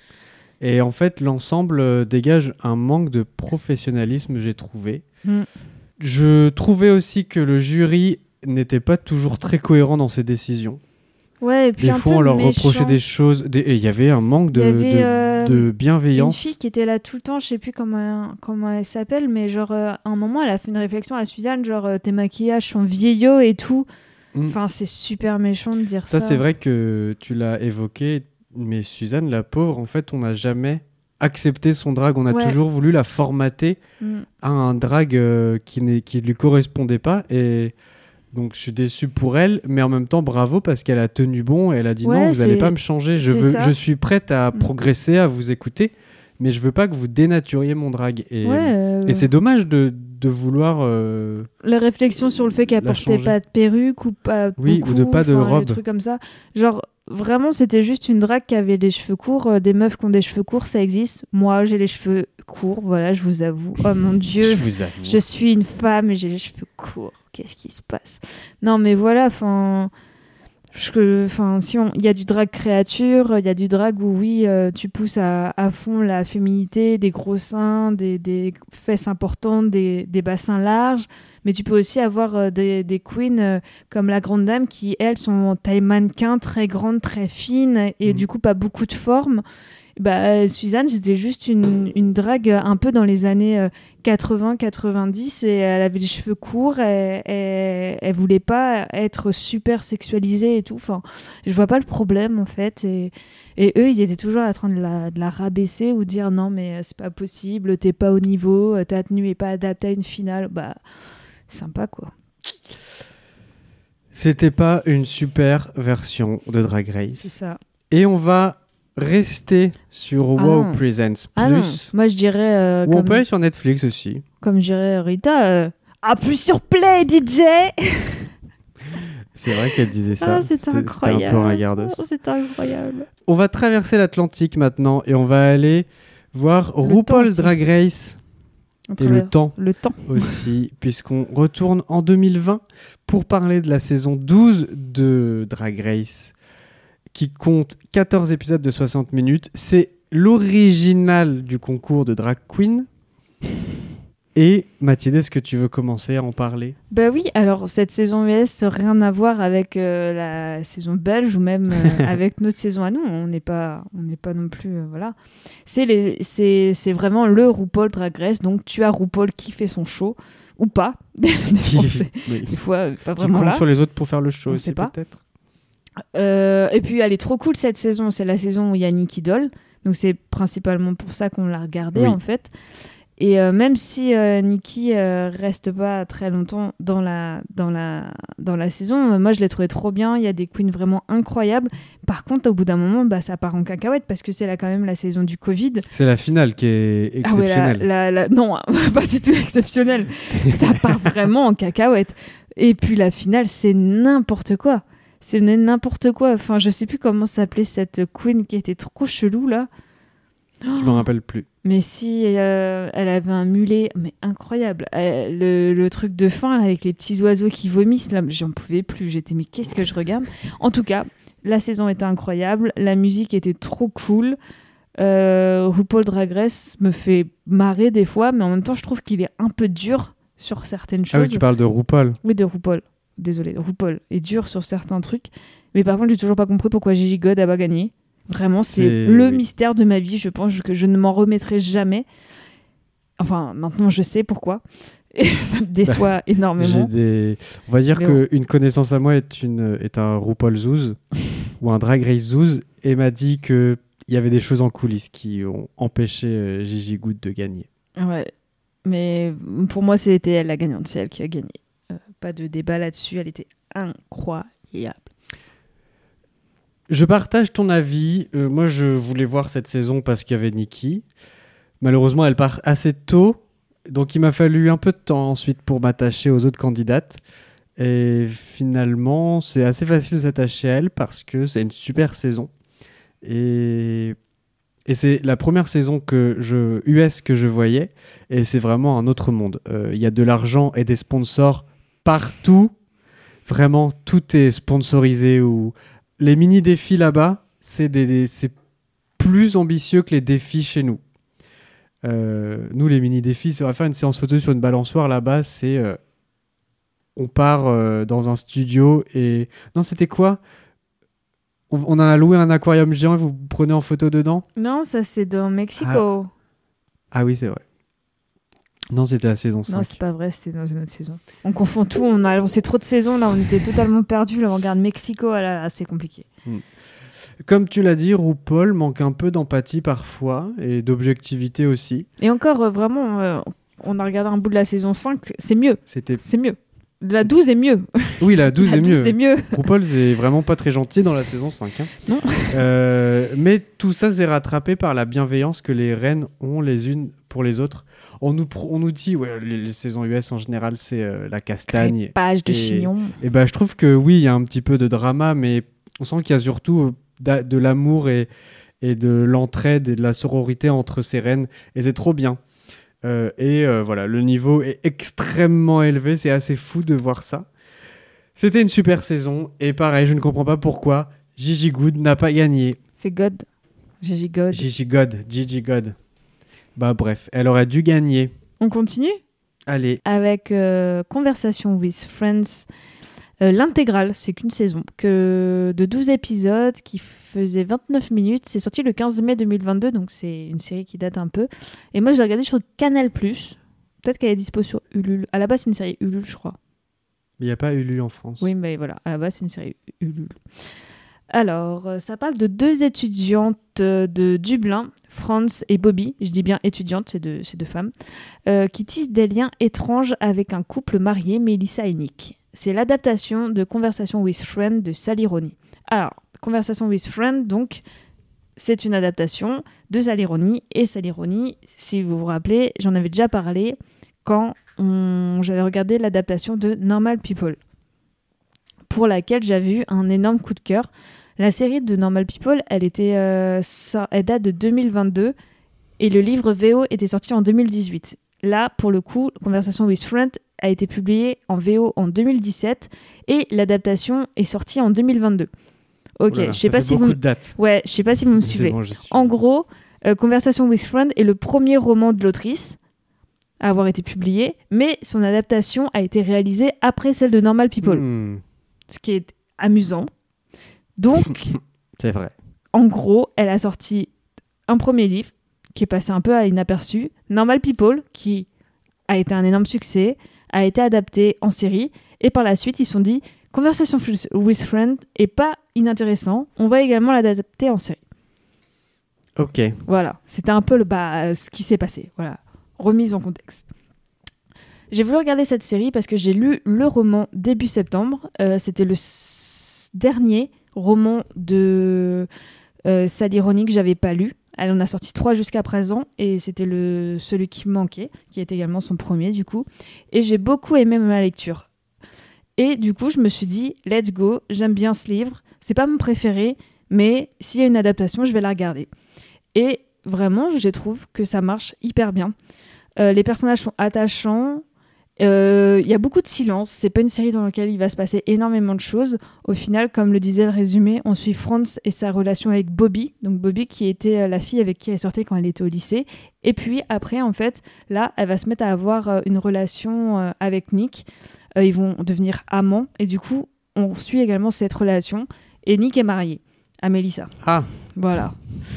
S7: Et en fait, l'ensemble euh, dégage un manque de professionnalisme, j'ai trouvé. Mm. Je trouvais aussi que le jury n'était pas toujours très cohérent dans ses décisions.
S8: Ouais, et puis
S7: des
S8: un
S7: fois,
S8: peu
S7: on leur
S8: méchant.
S7: reprochait des choses. Des... Et il y avait un manque de,
S8: avait,
S7: de,
S8: euh,
S7: de bienveillance.
S8: Une fille qui était là tout le temps, je sais plus comment, comment elle s'appelle, mais genre, euh, à un moment, elle a fait une réflexion à Suzanne, genre, euh, tes maquillages sont vieillots et tout. Mm. Enfin, c'est super méchant de dire ça.
S7: Ça, c'est vrai que tu l'as évoqué, mais Suzanne, la pauvre, en fait, on n'a jamais accepté son drag. On a
S8: ouais.
S7: toujours voulu la formater mm. à un drag euh, qui ne qui lui correspondait pas. Et donc, je suis déçu pour elle, mais en même temps, bravo, parce qu'elle a tenu bon. Et elle a dit
S8: ouais,
S7: non, vous n'allez pas me changer. Je, veux, je suis prête à mm. progresser, à vous écouter, mais je veux pas que vous dénaturiez mon drag. Et,
S8: ouais, euh...
S7: et c'est dommage de, de vouloir... Euh,
S8: la réflexion sur le fait qu'elle portait pas de perruque ou pas
S7: oui,
S8: beaucoup,
S7: ou de pas de robe.
S8: Des trucs comme ça. Genre, vraiment, c'était juste une drague qui avait des cheveux courts. Euh, des meufs qui ont des cheveux courts, ça existe. Moi, j'ai les cheveux courts, voilà, je vous avoue. Oh mon Dieu,
S7: je vous avoue.
S8: Je suis une femme et j'ai les cheveux courts. Qu'est-ce qui se passe? Non, mais voilà, enfin... Enfin, si on, il y a du drag créature, il y a du drag où oui, euh, tu pousses à, à fond la féminité, des gros seins, des, des fesses importantes, des, des bassins larges, mais tu peux aussi avoir euh, des, des queens euh, comme la grande dame qui, elles, sont en taille mannequin, très grande, très fine et mmh. du coup pas beaucoup de forme. Bah, Suzanne, c'était juste une, une drague un peu dans les années euh, quatre-vingts quatre-vingt-dix et elle avait les cheveux courts, elle, elle, elle voulait pas être super sexualisée et tout. Enfin, je vois pas le problème en fait. Et, et eux, ils étaient toujours en train de la, de la rabaisser ou dire non, mais c'est pas possible, t'es pas au niveau, ta tenue est pas adaptée à une finale. Bah, sympa quoi.
S7: C'était pas une super version de Drag Race.
S8: C'est ça.
S7: Et on va rester sur
S8: ah
S7: WoW
S8: non.
S7: Presents
S8: ah
S7: Plus.
S8: Moi, je dirais... Euh,
S7: ou
S8: comme...
S7: on peut aller sur Netflix aussi.
S8: Comme dirait Rita, euh, ah, plus sur Play, D J.
S7: C'est vrai qu'elle disait ça.
S8: Ah, c'est
S7: c'était,
S8: incroyable.
S7: C'était un peu ringardos.
S8: Oh, c'est incroyable.
S7: On va traverser l'Atlantique maintenant et on va aller voir
S8: le
S7: RuPaul's Drag Race. Et le temps,
S8: le temps
S7: aussi, puisqu'on retourne en deux mille vingt pour parler de la saison douze de Drag Race, qui compte quatorze épisodes de soixante minutes. C'est l'original du concours de Drag Queen. Et Mathilde, est-ce que tu veux commencer à en parler ?
S8: Bah oui, alors cette saison U S, rien à voir avec euh, la saison belge ou même euh, avec notre saison à nous. On n'est pas, on n'est pas non plus... Euh, voilà. C'est, les, c'est, c'est vraiment le RuPaul Drag Race. Donc tu as RuPaul qui fait son show, ou pas. des, fois, oui. des fois, pas vraiment
S7: qui compte
S8: là.
S7: sur les autres pour faire le show
S8: on
S7: aussi,
S8: sait pas.
S7: peut-être.
S8: Euh, et puis elle est trop cool cette saison. C'est la saison où il y a Nikki Doll. Donc c'est principalement pour ça qu'on l'a regardée oui. en fait. Et euh, même si euh, Nikki euh, reste pas très longtemps dans la, dans la, dans la saison, euh, moi je l'ai trouvé trop bien. Il y a des queens vraiment incroyables. Par contre, au bout d'un moment, bah, ça part en cacahuète parce que c'est là quand même la saison du Covid.
S7: C'est la finale qui est exceptionnelle.
S8: Ah ouais, la, la, la... Non, pas du tout exceptionnelle. Ça part vraiment en cacahuète. Et puis la finale, c'est n'importe quoi. C'est n'importe quoi. Enfin, je sais plus comment s'appelait cette queen qui était trop chelou là.
S7: Je m'en rappelle plus.
S8: Mais si, euh, elle avait un mulet, mais incroyable. Euh, le, le truc de fin là, avec les petits oiseaux qui vomissent, là, j'en pouvais plus. J'étais, mais qu'est-ce que je regarde ? En tout cas, la saison était incroyable. La musique était trop cool. Euh, RuPaul Drag Race me fait marrer des fois, mais en même temps, je trouve qu'il est un peu dur sur certaines choses.
S7: Ah oui, tu parles de RuPaul.
S8: Oui, de RuPaul. Désolée, RuPaul est dur sur certains trucs. Mais par contre, j'ai toujours pas compris pourquoi Gigi God a pas gagné. Vraiment, c'est, c'est le mystère de ma vie. Je pense que je ne m'en remettrai jamais. Enfin, maintenant, je sais pourquoi. Et ça me déçoit bah, énormément.
S7: J'ai des... On va dire Mais qu'une bon. connaissance à moi est, une, est un RuPaul Zouz ou un Drag Race Zouz et m'a dit qu'il y avait des choses en coulisses qui ont empêché euh, Gigi Good de gagner.
S8: Ouais. Mais pour moi, c'était elle la gagnante. C'est elle qui a gagné. Euh, pas de débat là-dessus. Elle était incroyable.
S7: Je partage ton avis. Euh, moi, je voulais voir cette saison parce qu'il y avait Nikki. Malheureusement, elle part assez tôt. Donc, il m'a fallu un peu de temps ensuite pour m'attacher aux autres candidates. Et finalement, c'est assez facile de s'attacher à elle parce que c'est une super saison. Et, et c'est la première saison que je... U S que je voyais. Et c'est vraiment un autre monde. Il euh, y a de l'argent et des sponsors partout. Vraiment, tout est sponsorisé ou... Les mini-défis là-bas, c'est, des, des, c'est plus ambitieux que les défis chez nous. Euh, nous, les mini-défis, c'est on va faire une séance photo sur une balançoire là-bas, c'est... Euh, on part euh, dans un studio et... Non, c'était quoi ? on, on a loué un aquarium géant et vous prenez en photo dedans ?
S8: Non, ça c'est dans Mexico.
S7: Ah, ah oui, c'est vrai. Non, c'était la saison cinq.
S8: Non, c'est pas vrai, c'était dans une autre saison. On confond tout, on a lancé trop de saisons, là, on était totalement perdus. Là, on regarde Mexico, ah là, là, c'est compliqué.
S7: Hmm. Comme tu l'as dit, RuPaul manque un peu d'empathie parfois et d'objectivité aussi.
S8: Et encore, euh, vraiment, euh, on a regardé un bout de la saison cinq, c'est mieux.
S7: C'était...
S8: C'est mieux. La douze est mieux.
S7: Oui, la douze
S8: la
S7: est
S8: douze
S7: mieux.
S8: C'est mieux.
S7: RuPaul, c'est vraiment pas très gentil dans la saison cinq. Hein.
S8: Non.
S7: Euh, mais tout ça, c'est rattrapé par la bienveillance que les reines ont les unes pour les autres. On nous, pro- on nous dit, ouais, les, les saisons U S en général, c'est euh, la castagne.
S8: Crépage de
S7: et,
S8: chignon.
S7: Et ben, je trouve que oui, il y a un petit peu de drama, mais on sent qu'il y a surtout de, de l'amour et, et de l'entraide et de la sororité entre ces reines. Et c'est trop bien. Euh, et euh, voilà, le niveau est extrêmement élevé. C'est assez fou de voir ça. C'était une super saison. Et pareil, je ne comprends pas pourquoi Gigi Good n'a pas gagné.
S8: C'est God. Gigi God.
S7: Gigi God. Gigi God. Bah bref, elle aurait dû gagner.
S8: On continue ?
S7: Allez.
S8: Avec euh, Conversation with Friends. Euh, l'intégrale, c'est qu'une saison, que de douze épisodes qui faisait vingt-neuf minutes. C'est sorti le quinze mai deux mille vingt-deux, donc c'est une série qui date un peu. Et moi, je l'ai regardée sur Canal plus. Peut-être qu'elle est dispo sur Ulule. À la base, c'est une série Ulule, je crois.
S7: Il n'y a pas Ulule en France.
S8: Oui, mais voilà, à la base, c'est une série Ulule. Alors, euh, ça parle de deux étudiantes euh, de Dublin, Frances et Bobby, je dis bien étudiantes, c'est deux, c'est deux femmes, euh, qui tissent des liens étranges avec un couple marié, Melissa et Nick. C'est l'adaptation de Conversation with Friend de Sally Rooney. Alors, Conversation with Friend, donc, c'est une adaptation de Sally Rooney. Et Sally Rooney, si vous vous rappelez, j'en avais déjà parlé quand on... j'avais regardé l'adaptation de Normal People, pour laquelle j'avais eu un énorme coup de cœur. La série de Normal People, elle, était, euh, ça, elle date de deux mille vingt-deux et le livre V O était sorti en deux mille dix-huit. Là, pour le coup, Conversation with Friend a été publié en V O en deux mille dix-sept et l'adaptation est sortie en deux mille vingt-deux. Ok,
S7: Oulala,
S8: je sais
S7: ça
S8: pas
S7: fait
S8: si
S7: beaucoup
S8: vous...
S7: de dates.
S8: Ouais, je sais pas si vous me
S7: C'est
S8: suivez.
S7: bon, je suis.
S8: En gros, euh, Conversation with Friend est le premier roman de l'autrice à avoir été publié, mais son adaptation a été réalisée après celle de Normal People.
S7: Hmm.
S8: Ce qui est amusant. Donc,
S7: c'est vrai.
S8: En gros, elle a sorti un premier livre qui est passé un peu à inaperçu, Normal People, qui a été un énorme succès, a été adapté en série, et par la suite, ils se sont dit Conversation with Friend est pas inintéressant, on va également l'adapter en série.
S7: Ok.
S8: Voilà, c'était un peu le, bah, ce qui s'est passé. Voilà, remise en contexte. J'ai voulu regarder cette série parce que j'ai lu le roman début septembre. Euh, c'était le s- dernier roman de euh, Sally Rooney que j'avais pas lu. Elle en a sorti trois jusqu'à présent et c'était le, celui qui me manquait, qui est également son premier du coup. Et j'ai beaucoup aimé ma lecture. Et du coup, je me suis dit, let's go, j'aime bien ce livre. C'est pas mon préféré, mais s'il y a une adaptation, je vais la regarder. Et vraiment, je trouve que ça marche hyper bien. Euh, les personnages sont attachants. Il euh, y a beaucoup de silence, c'est pas une série dans laquelle il va se passer énormément de choses. Au final, comme le disait le résumé, on suit Frances et sa relation avec Bobby, donc Bobby qui était la fille avec qui elle sortait quand elle était au lycée. Et puis après, en fait, là, elle va se mettre à avoir une relation avec Nick. Euh, ils vont devenir amants et du coup, on suit également cette relation. Et Nick est marié à Melissa.
S7: Ah.
S8: Voilà.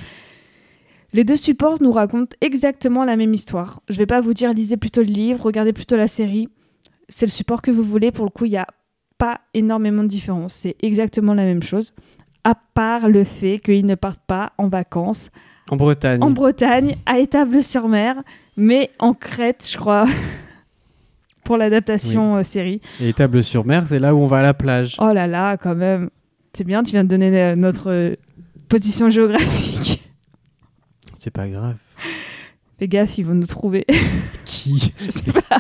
S8: Les deux supports nous racontent exactement la même histoire. Je ne vais pas vous dire lisez plutôt le livre, regardez plutôt la série. C'est le support que vous voulez. Pour le coup, il n'y a pas énormément de différence. C'est exactement la même chose. À part le fait qu'ils ne partent pas en vacances.
S7: En Bretagne.
S8: En Bretagne, à Étable-sur-Mer, mais en Crète, je crois, pour l'adaptation
S7: oui.
S8: euh, série.
S7: Et Étable-sur-Mer, c'est là où on va à la plage.
S8: Oh là là, quand même. C'est bien, tu viens de donner euh, notre euh, position géographique.
S7: C'est pas grave.
S8: Les gaffe, ils vont nous trouver.
S7: Qui
S8: Je sais pas.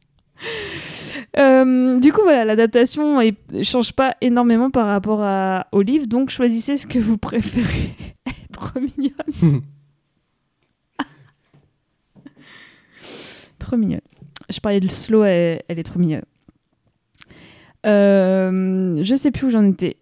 S8: euh, du coup, voilà, l'adaptation ne change pas énormément par rapport à, au livre, donc choisissez ce que vous préférez. Elle est trop mignonne. Trop mignonne. Je parlais de slow, elle, elle est trop mignonne. Euh, je sais plus où j'en étais.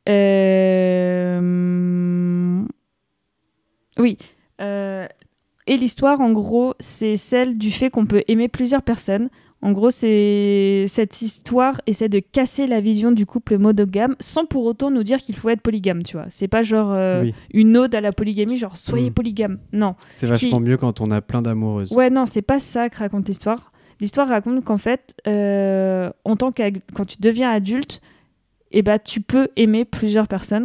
S8: Euh... Oui. Euh, et l'histoire, en gros, c'est celle du fait qu'on peut aimer plusieurs personnes. En gros, c'est cette histoire essaie de casser la vision du couple monogame sans pour autant nous dire qu'il faut être polygame, tu vois. C'est pas genre euh, oui. une ode à la polygamie, genre soyez mmh. polygame. Non.
S7: C'est vachement qui... mieux quand on a plein d'amoureuses.
S8: Ouais, non, c'est pas ça que raconte l'histoire. L'histoire raconte qu'en fait, euh, en tant que quand tu deviens adulte, eh ben, tu peux aimer plusieurs personnes.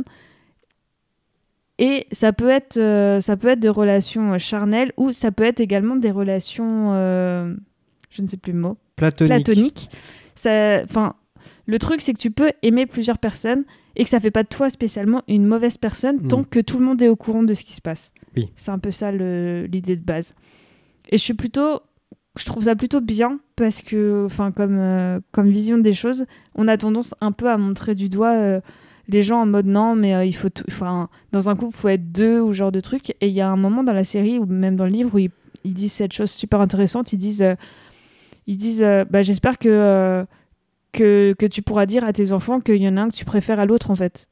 S8: Et ça peut être, euh, ça peut être des relations charnelles ou ça peut être également des relations, euh, je ne sais plus le mot,
S7: platoniques.
S8: platoniques. Ça, le truc, c'est que tu peux aimer plusieurs personnes et que ça ne fait pas de toi spécialement une mauvaise personne mmh. tant que tout le monde est au courant de ce qui se passe.
S7: Oui.
S8: C'est un peu ça le, l'idée de base. Et je suis plutôt... Je trouve ça plutôt bien parce que, enfin, comme, euh, comme vision des choses, on a tendance un peu à montrer du doigt euh, les gens en mode non, mais euh, il faut, enfin, dans un couple, il faut être deux ou ce genre de truc. Et il y a un moment dans la série ou même dans le livre où ils, ils disent cette chose super intéressante. Ils disent, euh, ils disent, euh, bah, j'espère que, euh, que que tu pourras dire à tes enfants qu'il y en a un que tu préfères à l'autre en fait.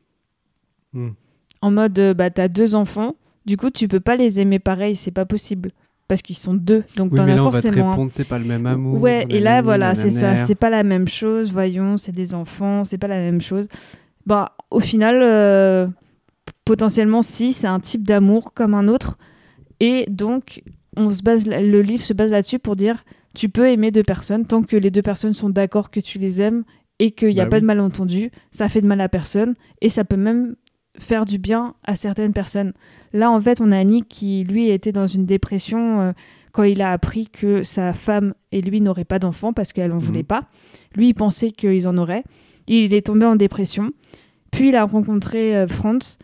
S7: Mm.
S8: En mode, euh, bah, t'as deux enfants, du coup, tu peux pas les aimer pareil, c'est pas possible. Parce qu'ils sont deux, donc
S7: oui,
S8: t'en
S7: mais
S8: as
S7: là, on
S8: forcément
S7: va te
S8: un.
S7: répondre, c'est pas le même amour.
S8: Ouais, et là,
S7: nanani,
S8: voilà, c'est ça.
S7: nanana.
S8: C'est pas la même chose, voyons, c'est des enfants, c'est pas la même chose. Bah, au final, euh, potentiellement, si, c'est un type d'amour comme un autre. Et donc, on se base, le livre se base là-dessus pour dire, tu peux aimer deux personnes tant que les deux personnes sont d'accord que tu les aimes et qu'il n'y a
S7: Bah
S8: pas
S7: oui.
S8: de malentendu. Ça fait de mal à personne et ça peut même faire du bien à certaines personnes. Là, en fait, on a Nick qui, lui, était dans une dépression euh, quand il a appris que sa femme et lui n'auraient pas d'enfants parce qu'elle n'en voulait
S7: Mhm.
S8: pas. Lui, il pensait qu'ils en auraient. Il est tombé en dépression. Puis, il a rencontré euh, Franz.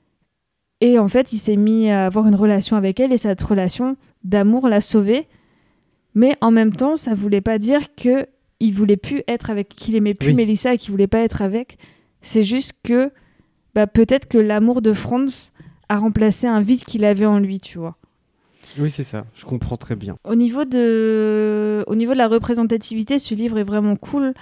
S8: Et en fait, il s'est mis à avoir une relation avec elle et cette relation d'amour l'a sauvé. Mais en même temps, ça voulait pas dire qu'il voulait plus être avec, qu'il aimait plus
S7: Oui.
S8: Mélissa et qu'il voulait pas être avec. C'est juste que bah, peut-être que l'amour de Franz a remplacé un vide qu'il avait en lui, tu vois.
S7: Oui, c'est ça. Je comprends très bien.
S8: Au niveau de, au niveau de la représentativité, ce livre est vraiment cool.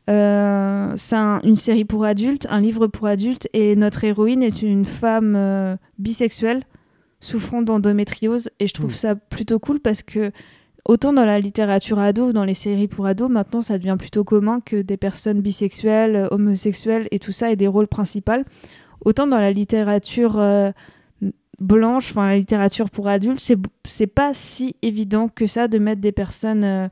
S8: Euh, c'est un- une série pour adultes, un livre pour adultes, et notre héroïne est une femme euh, bisexuelle souffrant d'endométriose. Et je trouve
S7: Mmh.
S8: ça plutôt cool parce que autant dans la littérature ado ou dans les séries pour ados, maintenant ça devient plutôt commun que des personnes bisexuelles, euh, homosexuelles et tout ça aient des rôles principaux. Autant dans la littérature euh, blanche, enfin la littérature pour adultes, c'est, c'est pas si évident que ça de mettre des personnes euh,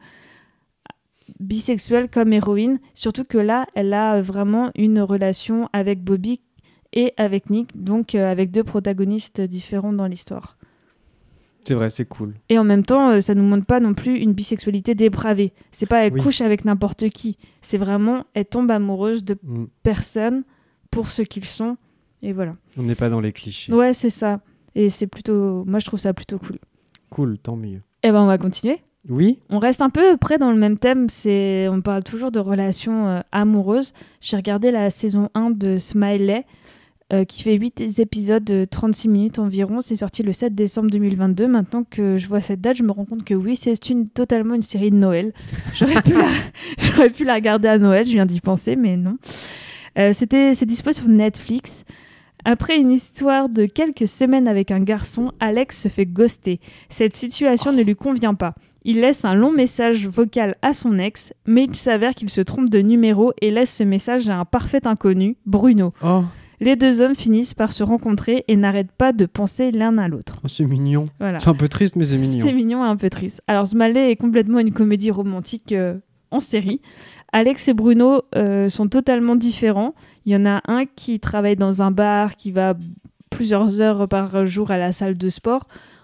S8: bisexuelles comme héroïnes. Surtout que là, elle a vraiment une relation avec Bobby et avec Nick, donc euh, avec deux protagonistes différents dans l'histoire.
S7: C'est vrai, c'est cool.
S8: Et en même temps, euh, ça nous montre pas non plus une bisexualité dépravée. C'est pas elle
S7: Oui.
S8: couche avec n'importe qui. C'est vraiment elle tombe amoureuse de
S7: Mm.
S8: personnes pour ce qu'ils sont. Et voilà.
S7: On n'est pas dans les clichés.
S8: Ouais, c'est ça. Et c'est plutôt... Moi, je trouve ça plutôt cool.
S7: Cool, tant mieux.
S8: Et ben, on va continuer.
S7: Oui.
S8: On reste un peu près dans le même thème. C'est... On parle toujours de relations euh, amoureuses. J'ai regardé la saison un de Smiley, euh, qui fait huit épisodes de trente-six minutes environ. C'est sorti le sept décembre deux mille vingt-deux. Maintenant que je vois cette date, je me rends compte que oui, c'est une, totalement une série de Noël. J'aurais pu, la... J'aurais pu la regarder à Noël, je viens d'y penser, mais non. Euh, c'était... C'est dispo sur Netflix. Après une histoire de quelques semaines avec un garçon, Alex se fait ghoster. Cette situation ne lui convient pas. Il laisse un long message vocal à son ex, mais il s'avère qu'il se trompe de numéro et laisse ce message à un parfait inconnu, Bruno.
S7: Oh,
S8: Les deux hommes finissent par se rencontrer et n'arrêtent pas de penser l'un à l'autre.
S7: oh, c'est mignon.
S8: Voilà.
S7: C'est un peu triste, mais c'est mignon.
S8: C'est mignon et un peu triste. Alors, Smiley est complètement une comédie romantique euh, en série. Alex et Bruno euh, sont totalement différents. Il y en a un qui travaille dans un bar, qui va plusieurs heures par jour à la salle de sport.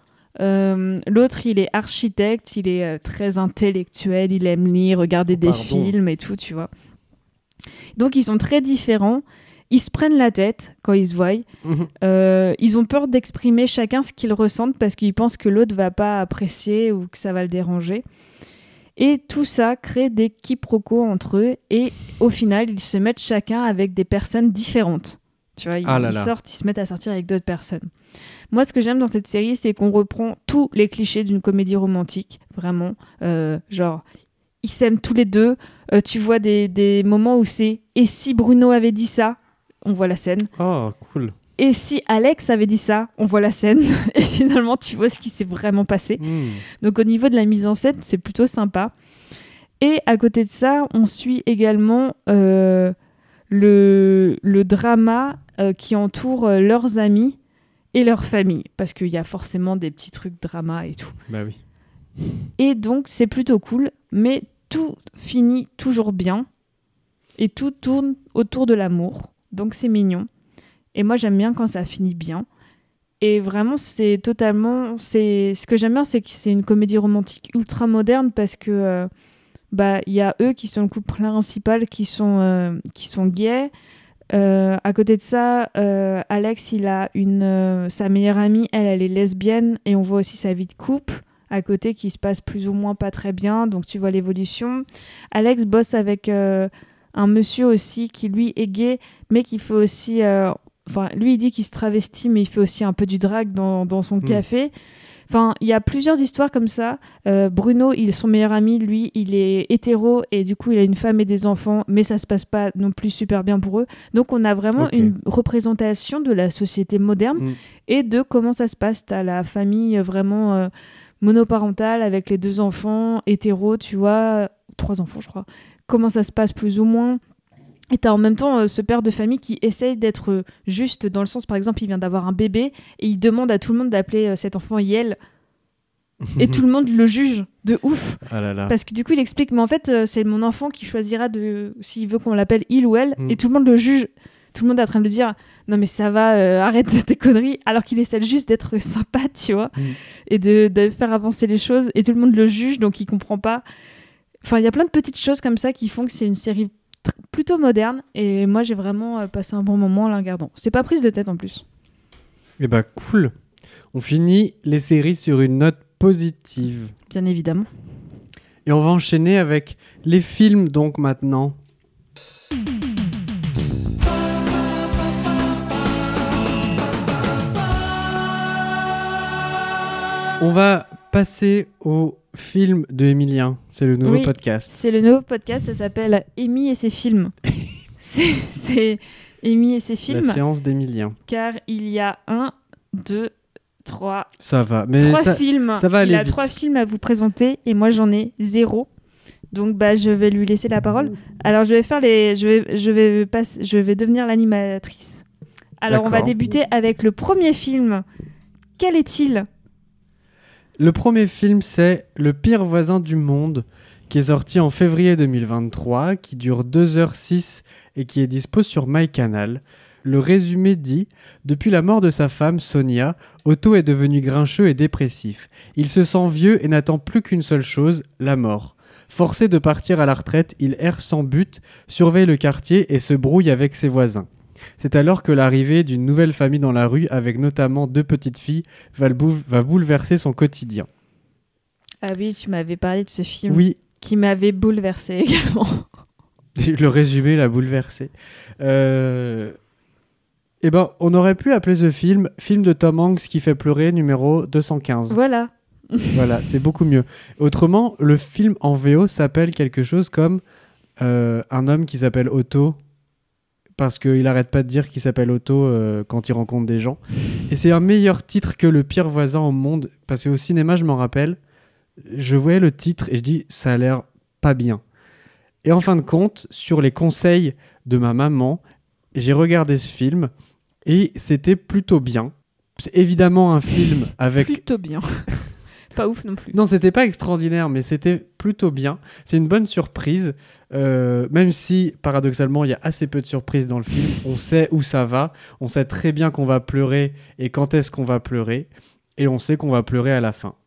S8: Euh, l'autre, il est architecte, il est euh, très intellectuel, il aime lire, regarder
S7: Oh,
S8: des
S7: pardon.
S8: films et tout, tu vois. Donc, ils sont très différents. Ils se prennent la tête quand ils se voient.
S7: Mhm.
S8: Euh, ils ont peur d'exprimer chacun ce qu'ils ressentent parce qu'ils pensent que l'autre va pas apprécier ou que ça va le déranger. Et tout ça crée des quiproquos entre eux et au final, ils se mettent chacun avec des personnes différentes. Tu vois, ils,
S7: Ah là
S8: ils
S7: là.
S8: sortent, ils se mettent à sortir avec d'autres personnes. Moi, ce que j'aime dans cette série, c'est qu'on reprend tous les clichés d'une comédie romantique, vraiment. Euh, genre, ils s'aiment tous les deux. Euh, tu vois des, des moments où c'est « et si Bruno avait dit ça ?» On voit la scène.
S7: Oh, cool.
S8: Et si Alex avait dit ça, on voit la scène. Et finalement, tu vois ce qui s'est vraiment passé.
S7: Mm.
S8: Donc, au niveau de la mise en scène, c'est plutôt sympa. Et à côté de ça, on suit également euh, le, le drama euh, qui entoure euh, leurs amis et leur famille. Parce qu'il y a forcément des petits trucs drama et tout.
S7: Bah oui.
S8: Et donc, c'est plutôt cool. Mais tout finit toujours bien. Et tout tourne autour de l'amour. Donc, c'est mignon. Et moi, j'aime bien quand ça finit bien. Et vraiment, c'est totalement... C'est... Ce que j'aime bien, c'est que c'est une comédie romantique ultra moderne parce que euh, bah, y a eux qui sont le couple principal, qui sont, euh, qui sont gays. Euh, à côté de ça, euh, Alex, il a une, euh, sa meilleure amie, elle, elle est lesbienne. Et on voit aussi sa vie de couple à côté qui se passe plus ou moins pas très bien, donc tu vois l'évolution. Alex bosse avec euh, un monsieur aussi qui lui est gay, mais qui fait aussi... Euh, enfin, lui il dit qu'il se travestit, mais il fait aussi un peu du drag dans, dans son mmh. café. Enfin, il y a plusieurs histoires comme ça. Euh, Bruno, il, son meilleur ami, lui, il est hétéro et du coup, il a une femme et des enfants, mais ça se passe pas non plus super bien pour eux. Donc, on a vraiment okay. une représentation de la société moderne mm. et de comment ça se passe. T'as la famille vraiment euh, monoparentale avec les deux enfants, hétéro, tu vois, trois enfants, je crois. Comment ça se passe plus ou moins. Et t'as en même temps euh, ce père de famille qui essaye d'être euh, juste dans le sens, par exemple, il vient d'avoir un bébé et il demande à tout le monde d'appeler euh, cet enfant Yel. Et tout le monde le juge de ouf.
S7: Ah là là.
S8: Parce que du coup, il explique, mais en fait, euh, c'est mon enfant qui choisira de, s'il veut qu'on l'appelle il ou elle. Mm. Et tout le monde le juge. Tout le monde est en train de lui dire, non mais ça va, euh, arrête tes conneries. Alors qu'il essaie juste d'être sympa, tu vois. Mm. Et de, de faire avancer les choses. Et tout le monde le juge, donc il comprend pas. Enfin, il y a plein de petites choses comme ça qui font que c'est une série plutôt moderne et moi j'ai vraiment euh, passé un bon moment en la regardant. C'est pas prise de tête en plus.
S7: Et bah cool. On finit les séries sur une note positive.
S8: Bien évidemment.
S7: Et on va enchaîner avec les films donc maintenant. On va passer au film de Emilien. C'est le nouveau
S8: oui,
S7: podcast.
S8: C'est le nouveau podcast. Ça s'appelle Amy et ses films. c'est, c'est Amy et ses films.
S7: La séance d'Emilien.
S8: Car il y a un, deux, trois.
S7: Ça va. Mais
S8: trois
S7: ça,
S8: films.
S7: Ça va aller
S8: il a
S7: vite.
S8: trois films à vous présenter et moi j'en ai zéro. Donc bah je vais lui laisser la parole. Alors je vais faire les, je vais, je vais passer, je vais devenir l'animatrice. Alors D'accord. on va débuter avec le premier film. Quel est-il ?
S7: Le premier film, c'est Le pire voisin du monde, qui est sorti en février deux mille vingt-trois, qui dure deux heures six et qui est dispo sur MyCanal. Le résumé dit « Depuis la mort de sa femme, Sonia, Otto est devenu grincheux et dépressif. Il se sent vieux et n'attend plus qu'une seule chose, la mort. Forcé de partir à la retraite, il erre sans but, surveille le quartier et se brouille avec ses voisins. C'est alors que l'arrivée d'une nouvelle famille dans la rue, avec notamment deux petites filles, va, bou- va bouleverser son quotidien. »
S8: Ah oui, tu m'avais parlé de ce film
S7: oui.
S8: qui m'avait bouleversé également.
S7: Le résumé l'a bouleversé. Euh... Eh ben, on aurait pu appeler ce film « Film de Tom Hanks qui fait pleurer » numéro deux cent quinze.
S8: Voilà.
S7: Voilà, c'est beaucoup mieux. Autrement, le film en V O s'appelle quelque chose comme euh, « Un homme qui s'appelle Otto ». Parce qu'il n'arrête pas de dire qu'il s'appelle Otto euh, quand il rencontre des gens. Et c'est un meilleur titre que Le pire voisin au monde. Parce qu'au cinéma, je m'en rappelle, je voyais le titre et je dis, ça a l'air pas bien. Et en fin de compte, sur les conseils de ma maman, j'ai regardé ce film et c'était plutôt bien. C'est évidemment un film avec...
S8: Plutôt bien. Pas ouf non plus.
S7: Non, c'était pas extraordinaire, mais c'était plutôt bien. C'est une bonne surprise, euh, même si, paradoxalement, il y a assez peu de surprises dans le film. On sait où ça va, on sait très bien qu'on va pleurer et quand est-ce qu'on va pleurer, et on sait qu'on va pleurer à la fin.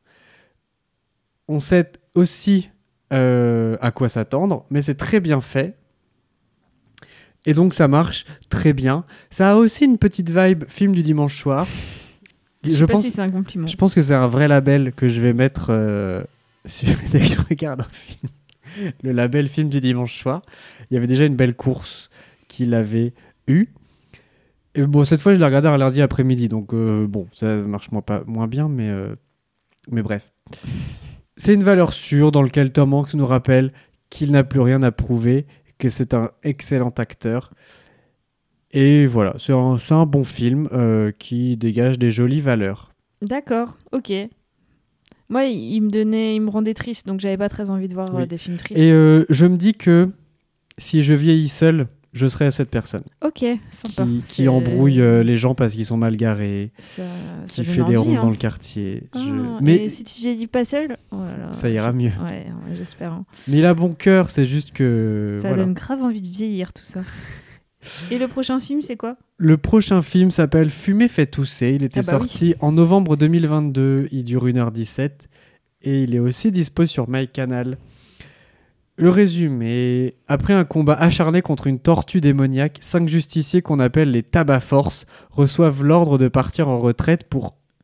S7: On sait aussi euh, à quoi s'attendre, mais c'est très bien fait. Et donc, ça marche très bien. Ça a aussi une petite vibe film du dimanche soir.
S8: Je, je sais pas pense, si c'est un compliment.
S7: Je pense que c'est un vrai label que je vais mettre euh, sur, dès que je regarde un film. Le label film du dimanche soir. Il y avait déjà une belle course qu'il avait eue. Et bon, cette fois, je l'ai regardé un lundi après-midi. Donc, euh, bon, ça marche moins, pas, moins bien, mais, euh, mais bref. C'est une valeur sûre dans laquelle Tom Hanks nous rappelle qu'il n'a plus rien à prouver, que c'est un excellent acteur. Et voilà, c'est un, c'est un bon film euh, qui dégage des jolies valeurs.
S8: D'accord, ok. Moi, il me donnait, il me rendait triste, donc j'avais pas très envie de voir oui. euh, des films tristes.
S7: Et euh, je me dis que si je vieillis seul, je serais cette personne.
S8: Ok, sympa.
S7: Qui, qui embrouille euh, les gens parce qu'ils sont mal garés, ça, qui ça fait des rondes hein. dans le quartier.
S8: Ah,
S7: je...
S8: Mais et si tu vieillis pas seul, oh là là,
S7: ça ira mieux.
S8: Ouais, ouais j'espère. Hein.
S7: Mais il a bon cœur, c'est juste que...
S8: Ça
S7: voilà.
S8: donne grave envie de vieillir, tout ça. Et le prochain film, c'est quoi ?
S7: Le prochain film s'appelle Fumer fait tousser. Il était ah bah sorti oui. en novembre deux mille vingt-deux. Il dure une heure dix-sept. Et il est aussi dispo sur MyCanal. Le résumé. Après un combat acharné contre une tortue démoniaque, cinq justiciers qu'on appelle les tabac force reçoivent l'ordre de partir en retraite pour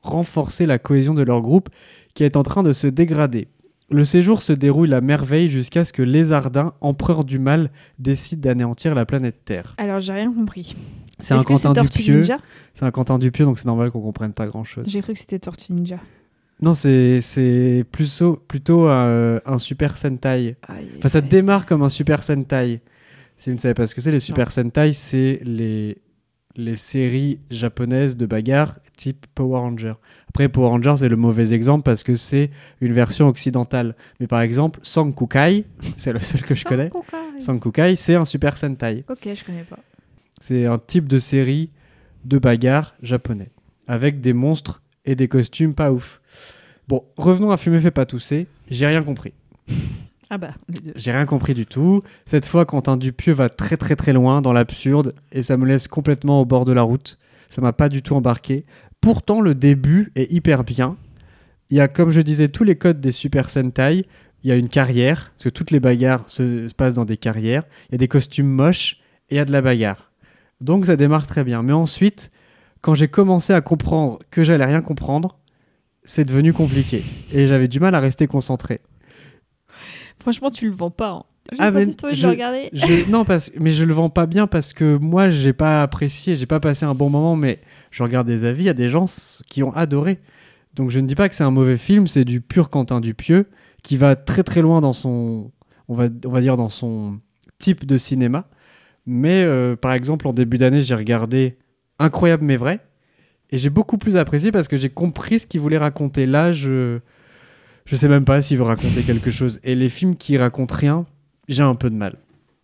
S7: renforcer la cohésion de leur groupe qui est en train de se dégrader. Le séjour se déroule à merveille jusqu'à ce que Lézardin, empereur du mal, décide d'anéantir la planète Terre.
S8: Alors, j'ai rien compris.
S7: C'est
S8: Est-ce
S7: un
S8: que c'est
S7: Quentin
S8: Tortue
S7: Dupieux.
S8: Ninja ?
S7: C'est un Quentin Dupieux, donc c'est normal qu'on comprenne pas grand-chose.
S8: J'ai cru que c'était Tortue Ninja.
S7: Non, c'est, c'est plutôt, plutôt euh, un Super Sentai.
S8: Aïe,
S7: Enfin, ça
S8: aïe.
S7: démarre comme un Super Sentai. Si vous ne savez pas ce que c'est, les Super Sentai, c'est les, les séries japonaises de bagarre type Power Rangers. Après, Power Rangers, c'est le mauvais exemple parce que c'est une version occidentale. Mais par exemple, Sankukai, c'est le seul que je connais. Sankukai, c'est un Super Sentai.
S8: Ok, je connais pas.
S7: C'est un type de série de bagarre japonais. Avec des monstres et des costumes pas ouf. Bon, revenons à Fumer fait pas tousser. J'ai rien compris.
S8: Ah bah, les deux.
S7: J'ai rien compris du tout. Cette fois, Quentin Dupieux va très très très loin dans l'absurde et ça me laisse complètement au bord de la route. Ça m'a pas du tout embarqué. Pourtant, le début est hyper bien. Il y a, comme je disais, tous les codes des Super Sentai. Il y a une carrière, parce que toutes les bagarres se, se passent dans des carrières. Il y a des costumes moches et il y a de la bagarre. Donc ça démarre très bien. Mais ensuite, quand j'ai commencé à comprendre que j'allais rien comprendre, c'est devenu compliqué. Et j'avais du mal à rester concentré.
S8: Franchement, tu le vends pas. Hein. J'ai
S7: Ah,
S8: pas
S7: mais
S8: du tout envie de
S7: je-
S8: le regarder.
S7: je- non, parce, mais je le vends pas bien parce que moi, j'ai pas apprécié, j'ai pas passé un bon moment, mais je regarde des avis, il y a des gens s- qui ont adoré. Donc je ne dis pas que c'est un mauvais film, c'est du pur Quentin Dupieux qui va très très loin dans son, on va, on va dire dans son type de cinéma. Mais euh, par exemple, en début d'année, j'ai regardé Incroyable mais vrai et j'ai beaucoup plus apprécié parce que j'ai compris ce qu'il voulait raconter. Là, je je sais même pas s'il veut raconter quelque chose. Et les films qui racontent rien, j'ai un peu de mal.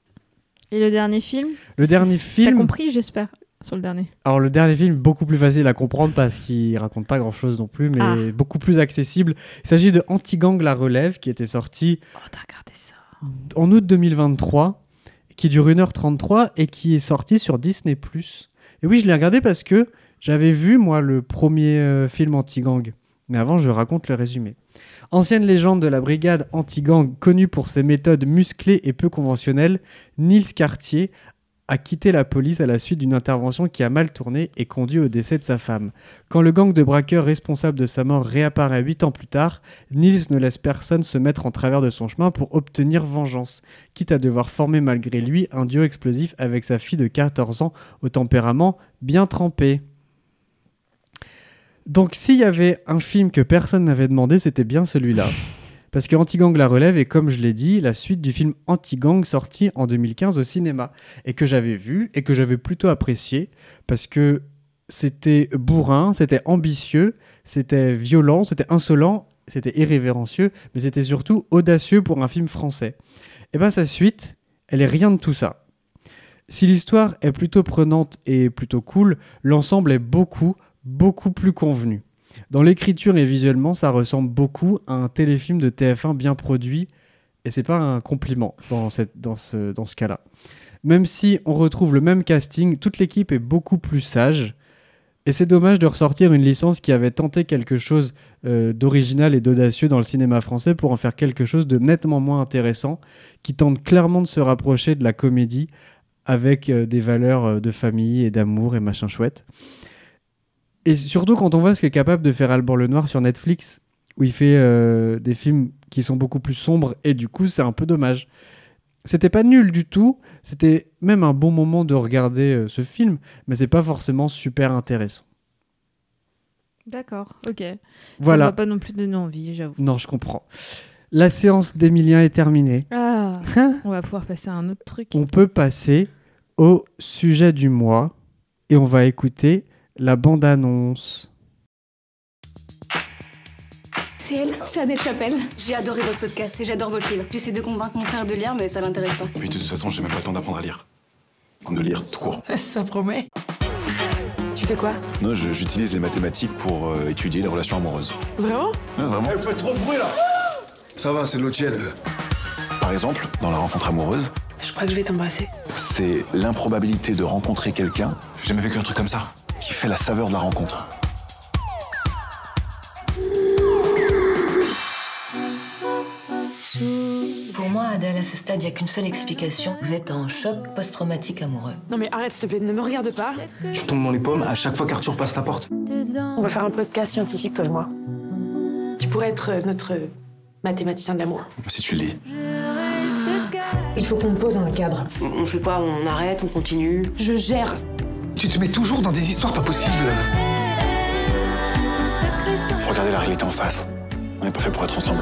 S8: Et le dernier film
S7: Le dernier film.
S8: T'as compris, j'espère, sur le dernier.
S7: Alors le dernier film, beaucoup plus facile à comprendre parce qu'il raconte pas grand-chose non plus, mais
S8: Ah.
S7: beaucoup plus accessible. Il s'agit de Anti-Gang La Relève, qui était sorti
S8: Oh, t'as regardé ça.
S7: en août deux mille vingt-trois, qui dure une heure trente-trois et qui est sorti sur Disney plus. Et oui, je l'ai regardé parce que j'avais vu, moi, le premier euh, film Anti-Gang. Mais avant, je raconte le résumé. Ancienne légende de la brigade anti-gang connue pour ses méthodes musclées et peu conventionnelles, Nils Cartier a quitté la police à la suite d'une intervention qui a mal tourné et conduit au décès de sa femme. Quand le gang de braqueurs responsable de sa mort réapparaît huit ans plus tard, Nils ne laisse personne se mettre en travers de son chemin pour obtenir vengeance, quitte à devoir former malgré lui un duo explosif avec sa fille de quatorze ans au tempérament bien trempé. Donc s'il y avait un film que personne n'avait demandé, c'était bien celui-là. Parce que Anti-Gang La Relève est, comme je l'ai dit, la suite du film Anti-Gang sorti en deux mille quinze au cinéma. Et que j'avais vu et que j'avais plutôt apprécié. Parce que c'était bourrin, c'était ambitieux, c'était violent, c'était insolent, c'était irrévérencieux, mais c'était surtout audacieux pour un film français. Et bien sa suite, elle est rien de tout ça. Si l'histoire est plutôt prenante et plutôt cool, l'ensemble est beaucoup, beaucoup plus convenu. Dans l'écriture et visuellement, ça ressemble beaucoup à un téléfilm de T F un bien produit, et c'est pas un compliment dans, cette, dans, ce, dans ce cas-là. Même si on retrouve le même casting, toute l'équipe est beaucoup plus sage, et c'est dommage de ressortir une licence qui avait tenté quelque chose euh, d'original et d'audacieux dans le cinéma français pour en faire quelque chose de nettement moins intéressant, qui tente clairement de se rapprocher de la comédie avec euh, des valeurs euh, de famille et d'amour et machin chouette. Et surtout quand on voit ce qu'est capable de faire Alban Lenoir sur Netflix, où il fait euh, des films qui sont beaucoup plus sombres, et du coup c'est un peu dommage. C'était pas nul du tout, c'était même un bon moment de regarder euh, ce film, mais c'est pas forcément super intéressant.
S8: D'accord, ok.
S7: Voilà.
S8: Ça m'a pas non plus donné envie, j'avoue.
S7: Non, je comprends. La séance d'Emilien est terminée.
S8: Ah, on va pouvoir passer à un autre truc.
S7: On peut passer au sujet du mois, et on va écouter la bande-annonce.
S12: C'est elle, c'est Adèle Chapelle. J'ai adoré votre podcast et j'adore votre livre. J'essaie de convaincre mon frère de lire, mais ça l'intéresse pas.
S13: Puis de toute façon, j'ai même pas le temps d'apprendre à lire. De lire tout court.
S12: Ça promet. Tu fais quoi?
S13: Non, je- j'utilise les mathématiques pour euh, étudier les relations amoureuses.
S12: Vraiment?
S13: Ouais, vraiment.
S14: Vous faites trop de bruit là. Ça va, c'est de l'eau tiède.
S13: Par exemple, dans la rencontre amoureuse,
S12: Je crois que je vais t'embrasser.
S13: c'est l'improbabilité de rencontrer quelqu'un, j'ai jamais vécu un truc comme ça, qui fait la saveur de la rencontre.
S15: Pour moi, Adèle, Adèle, à ce stade, il n'y a qu'une seule explication. Vous êtes en choc post-traumatique amoureux.
S16: Non mais arrête s'il te plaît, ne me regarde pas.
S14: Tu tombes dans les pommes à chaque fois qu'Arthur passe la porte.
S16: On va faire un podcast scientifique, toi et moi. Tu pourrais être notre mathématicien de l'amour.
S14: Si tu le dis.
S16: Il faut qu'on pose un cadre.
S17: On fait quoi? On arrête, on continue?
S16: Je gère.
S14: Tu te mets toujours dans des histoires pas possibles. Faut regarder la réalité en face. On n'est pas fait pour être ensemble.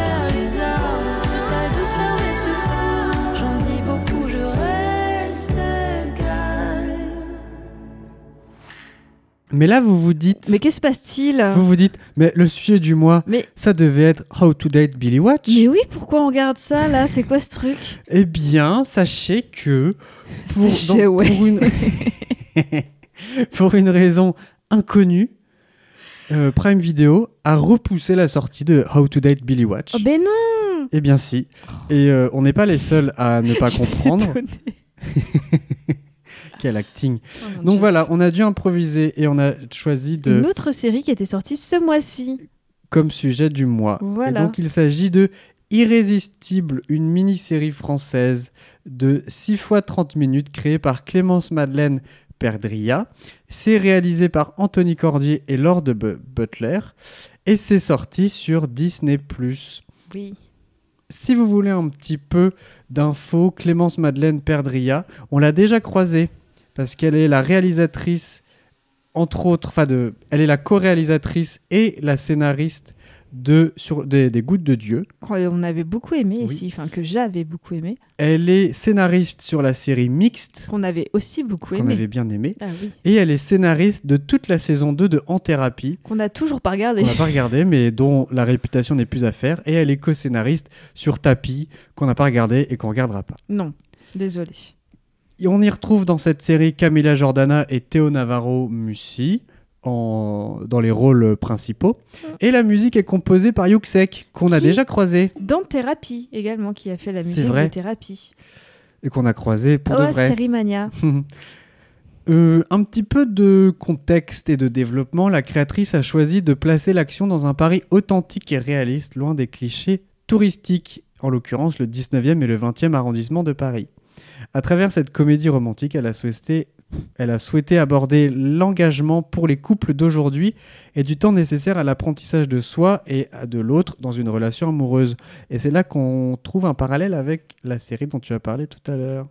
S7: Mais là, vous vous dites...
S8: Mais qu'est-ce se passe-t-il?
S7: Vous vous dites, mais le sujet du mois,
S8: mais...
S7: ça devait être How to Date Billy Watch.
S8: Mais oui, pourquoi on regarde ça, là? C'est quoi ce truc?
S7: Eh bien, sachez que... Pour,
S8: sachez,
S7: dans,
S8: ouais.
S7: pour, une... pour une raison inconnue, euh, Prime Video a repoussé la sortie de How to Date Billy Watch.
S8: Oh ben non!
S7: Eh bien si. Et euh, on n'est pas les seuls à ne pas comprendre. Quel acting. Oh Donc Dieu. Voilà, on a dû improviser et on a choisi de...
S8: Une autre série qui était sortie ce mois-ci.
S7: Comme sujet du mois.
S8: Voilà.
S7: Et donc il s'agit de Irrésistible, une mini-série française de six fois trente minutes créée par Clémence Madeleine Perdria. C'est réalisé par Anthony Cordier et Lord B- Butler. Et c'est sorti sur Disney plus.
S8: Oui.
S7: Si vous voulez un petit peu d'infos, Clémence Madeleine Perdria, on l'a déjà croisée parce qu'elle est la réalisatrice, entre autres, enfin de, elle est la co-réalisatrice et la scénariste de sur des, des Gouttes de Dieu.
S8: On avait beaucoup aimé
S7: oui.
S8: ici, enfin que j'avais beaucoup aimé.
S7: Elle est scénariste sur la série Mixte.
S8: Qu'on avait aussi beaucoup aimé.
S7: Qu'on avait bien aimé.
S8: Ah, oui.
S7: Et elle est scénariste de toute la saison deux de En Thérapie.
S8: Qu'on n'a toujours pas regardé.
S7: Qu'on n'a pas regardé, mais dont la réputation n'est plus à faire. Et elle est co-scénariste sur Tapis, qu'on n'a pas regardé et qu'on ne regardera pas.
S8: Non, désolé.
S7: Et on y retrouve dans cette série Camila Jordana et Théo Navarro Mussi. En... dans les rôles principaux. Et la musique est composée par Yuxek, qu'on a
S8: qui,
S7: déjà croisé.
S8: Dans Thérapie également, qui a fait la musique de Thérapie.
S7: Et qu'on a croisé pour
S8: oh,
S7: de vrai.
S8: Série Mania.
S7: euh, un petit peu de contexte et de développement. La créatrice a choisi de placer l'action dans un Paris authentique et réaliste, loin des clichés touristiques, en l'occurrence le dix-neuvième et le vingtième arrondissement de Paris. À travers cette comédie romantique, elle a souhaité Elle a souhaité aborder l'engagement pour les couples d'aujourd'hui et du temps nécessaire à l'apprentissage de soi et de l'autre dans une relation amoureuse. Et c'est là qu'on trouve un parallèle avec la série dont tu as parlé tout à l'heure.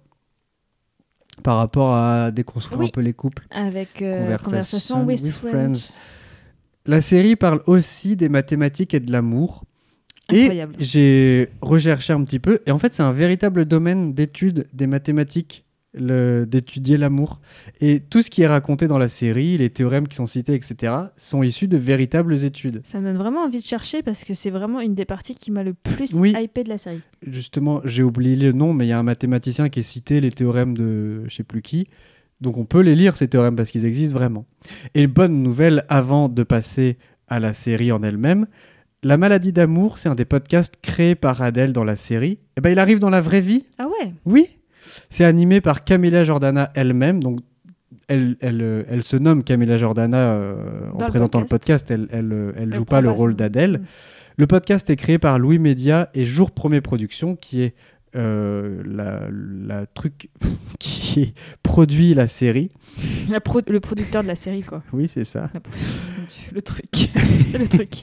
S7: Par rapport à déconstruire
S8: oui,
S7: un peu les couples.
S8: Avec euh, Conversation, Conversation with, with friends. friends.
S7: La série parle aussi des mathématiques et de l'amour.
S8: Incroyable.
S7: Et j'ai recherché un petit peu. Et en fait, c'est un véritable domaine d'étude des mathématiques. Le, d'étudier l'amour. Et tout ce qui est raconté dans la série, les théorèmes qui sont cités, et cetera, sont issus de véritables études.
S8: Ça me donne vraiment envie de chercher parce que c'est vraiment une des parties qui m'a le plus
S7: oui.
S8: hypé de la série.
S7: Justement, j'ai oublié le nom, mais il y a un mathématicien qui est cité les théorèmes de je sais plus qui. Donc on peut les lire, ces théorèmes, parce qu'ils existent vraiment. Et bonne nouvelle, avant de passer à la série en elle-même, La maladie d'amour, c'est un des podcasts créés par Adèle dans la série. Et ben, il arrive dans la vraie vie.
S8: Ah ouais ?
S7: Oui. C'est animé par Camila Jordana elle-même, donc elle, elle, elle se nomme Camila Jordana euh, en présentant le podcast, le podcast elle, elle, elle, elle joue pas le rôle d'Adèle. Mmh. Le podcast est créé par Louis Média et Jour Premier Production, qui est euh, la, la truc qui produit la série.
S8: La pro- le producteur de la série, quoi.
S7: Oui, c'est ça.
S8: La pro- le truc, c'est le truc.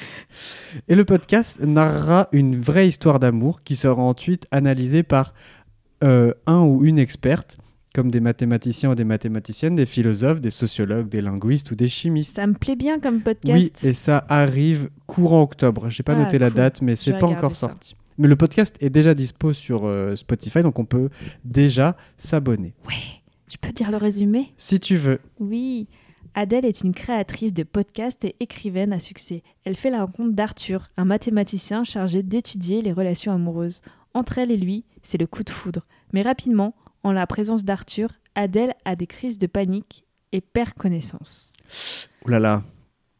S7: Et le podcast narrera une vraie histoire d'amour qui sera ensuite analysée par Euh, un ou une experte, comme des mathématiciens ou des mathématiciennes, des philosophes, des sociologues, des linguistes ou des chimistes.
S8: Ça me plaît bien comme podcast.
S7: Oui, et ça arrive courant octobre. J'ai pas
S8: ah,
S7: noté
S8: cool.
S7: la date, mais c'est pas encore ça. sorti. Mais le podcast est déjà dispo sur euh, Spotify, donc on peut déjà s'abonner.
S8: Ouais, je peux dire le résumé ?
S7: Si tu veux.
S8: Oui. Adèle est une créatrice de podcasts et écrivaine à succès. Elle fait la rencontre d'Arthur, un mathématicien chargé d'étudier les relations amoureuses. Entre elle et lui, c'est le coup de foudre. Mais rapidement, en la présence d'Arthur, Adèle a des crises de panique et perd connaissance.
S7: Oh là là.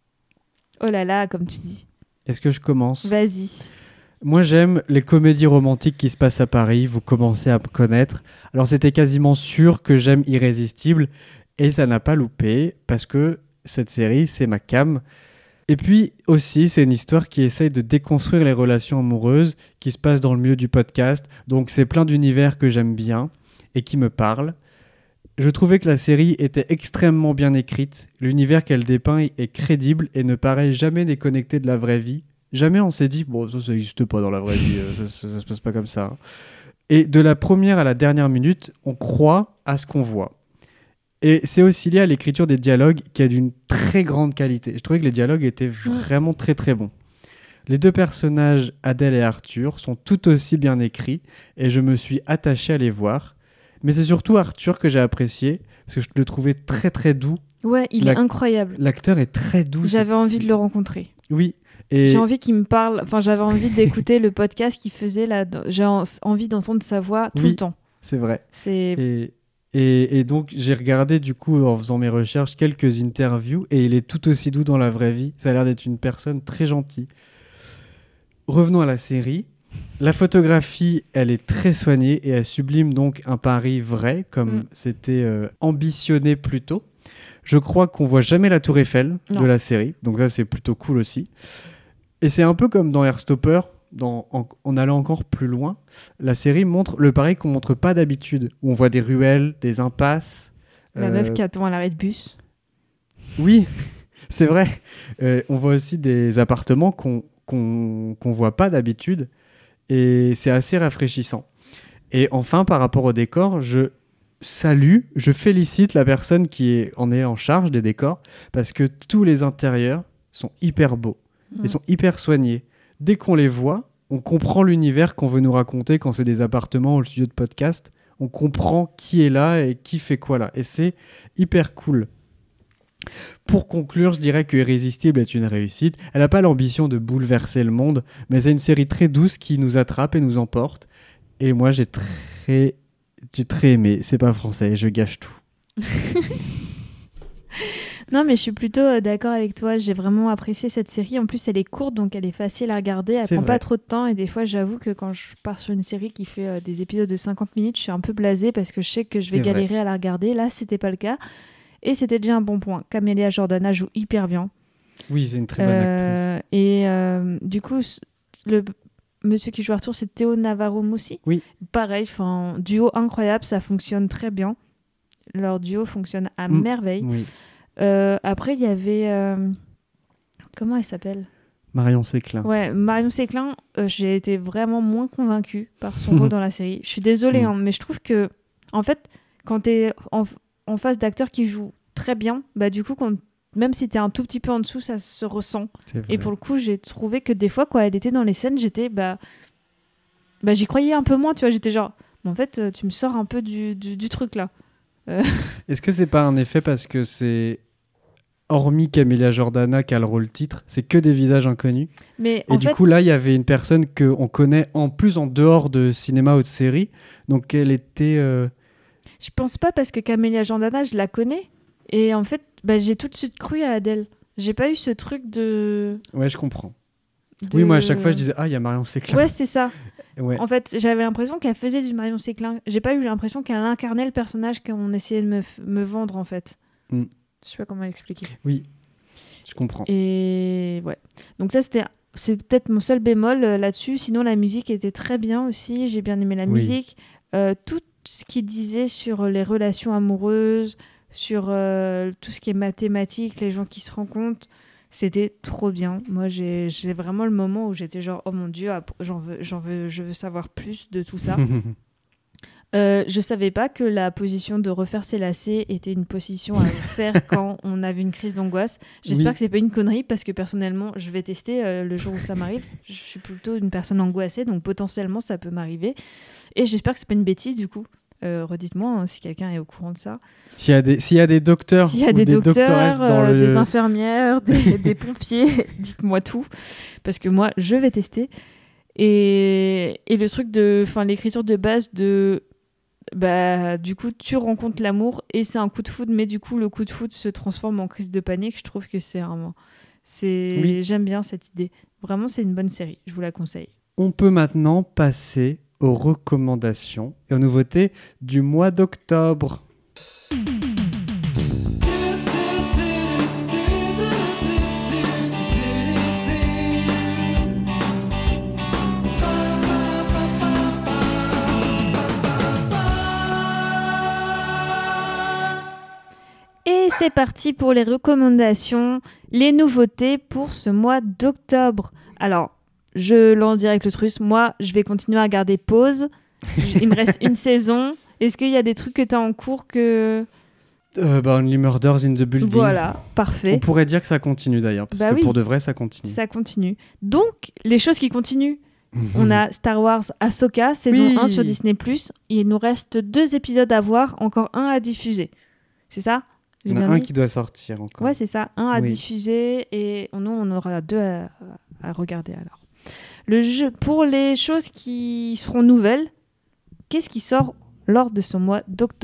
S8: Oh là là, comme tu dis.
S7: Est-ce que je commence ?
S8: Vas-y.
S7: Moi, j'aime les comédies romantiques qui se passent à Paris. Vous commencez à me connaître. Alors, c'était quasiment sûr que j'aime Irrésistible. Et ça n'a pas loupé parce que cette série, c'est ma cam. Et puis aussi, c'est une histoire qui essaye de déconstruire les relations amoureuses, qui se passe dans le milieu du podcast. Donc c'est plein d'univers que j'aime bien et qui me parlent. Je trouvais que la série était extrêmement bien écrite. L'univers qu'elle dépeint est crédible et ne paraît jamais déconnecté de la vraie vie. Jamais on s'est dit, bon, ça, ça n'existe pas dans la vraie vie, ça, ça, ça se passe pas comme ça. Et de la première à la dernière minute, on croit à ce qu'on voit. Et c'est aussi lié à l'écriture des dialogues qui est d'une très grande qualité. Je trouvais que les dialogues étaient vraiment très très bons. Les deux personnages, Adèle et Arthur, sont tout aussi bien écrits et je me suis attaché à les voir. Mais c'est surtout Arthur que j'ai apprécié parce que je le trouvais très très doux.
S8: Ouais, il L'ac- est incroyable.
S7: L'acteur est très doux.
S8: J'avais envie c'est... de le rencontrer.
S7: Oui. Et...
S8: J'ai envie qu'il me parle. Enfin, j'avais envie d'écouter le podcast qu'il faisait là. J'ai en... envie d'entendre sa voix tout
S7: oui,
S8: le temps.
S7: C'est vrai.
S8: C'est...
S7: Et... Et, et donc, j'ai regardé, du coup, en faisant mes recherches, quelques interviews, et il est tout aussi doux dans la vraie vie. Ça a l'air d'être une personne très gentille. Revenons à la série. La photographie, elle est très soignée, et elle sublime donc un Paris vrai, comme mm. c'était euh, ambitionné plus tôt. Je crois qu'on voit jamais la Tour Eiffel non. de la série, donc ça, c'est plutôt cool aussi. Et c'est un peu comme dans Heartstopper, Dans, en, en allant encore plus loin, la série montre le Paris qu'on montre pas d'habitude, où on voit des ruelles, des impasses.
S8: La euh... meuf qui attend à l'arrêt de bus.
S7: Oui, c'est vrai. Euh, on voit aussi des appartements qu'on qu'on qu'on voit pas d'habitude, et c'est assez rafraîchissant. Et enfin, par rapport au décor, je salue, je félicite la personne qui est, en est en charge des décors, parce que tous les intérieurs sont hyper beaux, mmh. ils sont hyper soignés. Dès qu'on les voit, on comprend l'univers qu'on veut nous raconter quand c'est des appartements ou le studio de podcast. On comprend qui est là et qui fait quoi là. Et c'est hyper cool. Pour conclure, je dirais que Irrésistible est une réussite. Elle n'a pas l'ambition de bouleverser le monde, mais c'est une série très douce qui nous attrape et nous emporte. Et moi, j'ai très, j'ai très aimé. C'est pas français, je gâche tout.
S8: Non, mais je suis plutôt euh, d'accord avec toi. J'ai vraiment apprécié cette série. En plus, elle est courte, donc elle est facile à regarder. Elle
S7: c'est
S8: prend
S7: vrai.
S8: pas trop de temps. Et des fois, j'avoue que quand je pars sur une série qui fait euh, des épisodes de cinquante minutes, je suis un peu blasée parce que je sais que je vais
S7: c'est
S8: galérer
S7: vrai.
S8: à la regarder. Là, c'était pas le cas. Et c'était déjà un bon point. Camélia Jordana joue hyper bien.
S7: Oui, c'est une très bonne
S8: euh,
S7: actrice.
S8: Et euh, du coup, le monsieur qui joue Arthur, c'est Théo Navarro Moussi.
S7: Oui.
S8: Pareil, duo incroyable. Ça fonctionne très bien. Leur duo fonctionne à
S7: mmh.
S8: merveille.
S7: Oui.
S8: Euh, après, il y avait... Euh... Comment elle s'appelle ?
S7: Marion Séclin.
S8: Ouais, Marion Séclin, euh, j'ai été vraiment moins convaincue par son rôle dans la série. Je suis désolée, hein, mais je trouve que, en fait, quand t'es en, en face d'acteurs qui jouent très bien, bah du coup, quand, même si t'es un tout petit peu en dessous, ça se ressent. Et pour le coup, j'ai trouvé que des fois, quand elle était dans les scènes, j'étais... Bah, bah, j'y croyais un peu moins, tu vois. J'étais genre, en fait, tu me sors un peu du, du, du truc, là. Euh...
S7: Est-ce que c'est pas un effet parce que c'est... Hormis Camélia Jordana qui a le rôle titre, c'est que des visages inconnus.
S8: Mais
S7: et du
S8: fait...
S7: coup, là, il y avait une personne qu'on connaît en plus en dehors de cinéma ou de série. Donc, elle était... Euh...
S8: Je pense pas parce que Camélia Jordana, je la connais. Et en fait, bah, j'ai tout de suite cru à Adèle. J'ai pas eu ce truc de...
S7: Ouais, je comprends.
S8: De...
S7: Oui, moi, à chaque fois, je disais « Ah, il y a Marion Séclin ».
S8: Ouais, c'est ça.
S7: Ouais.
S8: En fait, j'avais l'impression qu'elle faisait du Marion Séclin. J'ai pas eu l'impression qu'elle incarnait le personnage qu'on essayait de me, f- me vendre, en fait.
S7: Mm.
S8: Je sais pas comment l'expliquer.
S7: Oui, je comprends.
S8: Et ouais. Donc ça, c'était, c'est peut-être mon seul bémol euh, là-dessus. Sinon, la musique était très bien aussi. J'ai bien aimé la
S7: oui.
S8: musique. Euh, tout ce qu'il disait sur les relations amoureuses, sur euh, tout ce qui est mathématiques, les gens qui se rencontrent, c'était trop bien. Moi, j'ai, j'ai vraiment le moment où j'étais genre, oh mon Dieu, j'en veux, j'en veux, je veux savoir plus de tout ça. Euh, je savais pas que la position de refaire ses lacets était une position à faire quand on avait une crise d'angoisse. J'espère
S7: oui.
S8: que c'est pas une connerie parce que personnellement, je vais tester euh, le jour où ça m'arrive. Je suis plutôt une personne angoissée, donc potentiellement ça peut m'arriver. Et j'espère que c'est pas une bêtise du coup. Euh, redites-moi hein, si quelqu'un est au courant de ça.
S7: S'il y a des, s'il y a des docteurs,
S8: s'il y a
S7: ou
S8: des,
S7: des
S8: docteurs,
S7: doctoresses dans
S8: euh,
S7: le...
S8: des infirmières, des, des pompiers, dites-moi tout parce que moi je vais tester. Et, et le truc de, enfin l'écriture de base de bah, du coup, tu rencontres l'amour et c'est un coup de foudre, mais du coup, le coup de foudre se transforme en crise de panique. Je trouve que c'est un... c'est...
S7: Oui.
S8: J'aime bien cette idée. Vraiment, c'est une bonne série. Je vous la conseille.
S7: On peut maintenant passer aux recommandations et aux nouveautés du mois d'octobre.
S8: c'est parti pour les recommandations, les nouveautés pour ce mois d'octobre. Alors, je lance direct le truc. Moi, je vais continuer à garder pause. Il me reste une saison. Est-ce qu'il y a des trucs que tu as en cours que...
S7: Euh, bah, Only Murders in the Building.
S8: Voilà, parfait.
S7: On pourrait dire que ça continue d'ailleurs, parce
S8: bah
S7: que
S8: oui,
S7: pour de vrai, ça continue.
S8: Ça continue. Donc, les choses qui continuent. On a Star Wars Ahsoka, saison oui. un sur Disney plus. Il nous reste deux épisodes à voir, encore un à diffuser. C'est ça ?
S7: Il y en a un dit qui doit sortir encore.
S8: Ouais, c'est ça. Un à
S7: oui.
S8: diffuser et nous, on aura deux à, à regarder alors. Le jeu, pour les choses qui seront nouvelles, qu'est-ce qui sort lors de ce mois d'octobre ?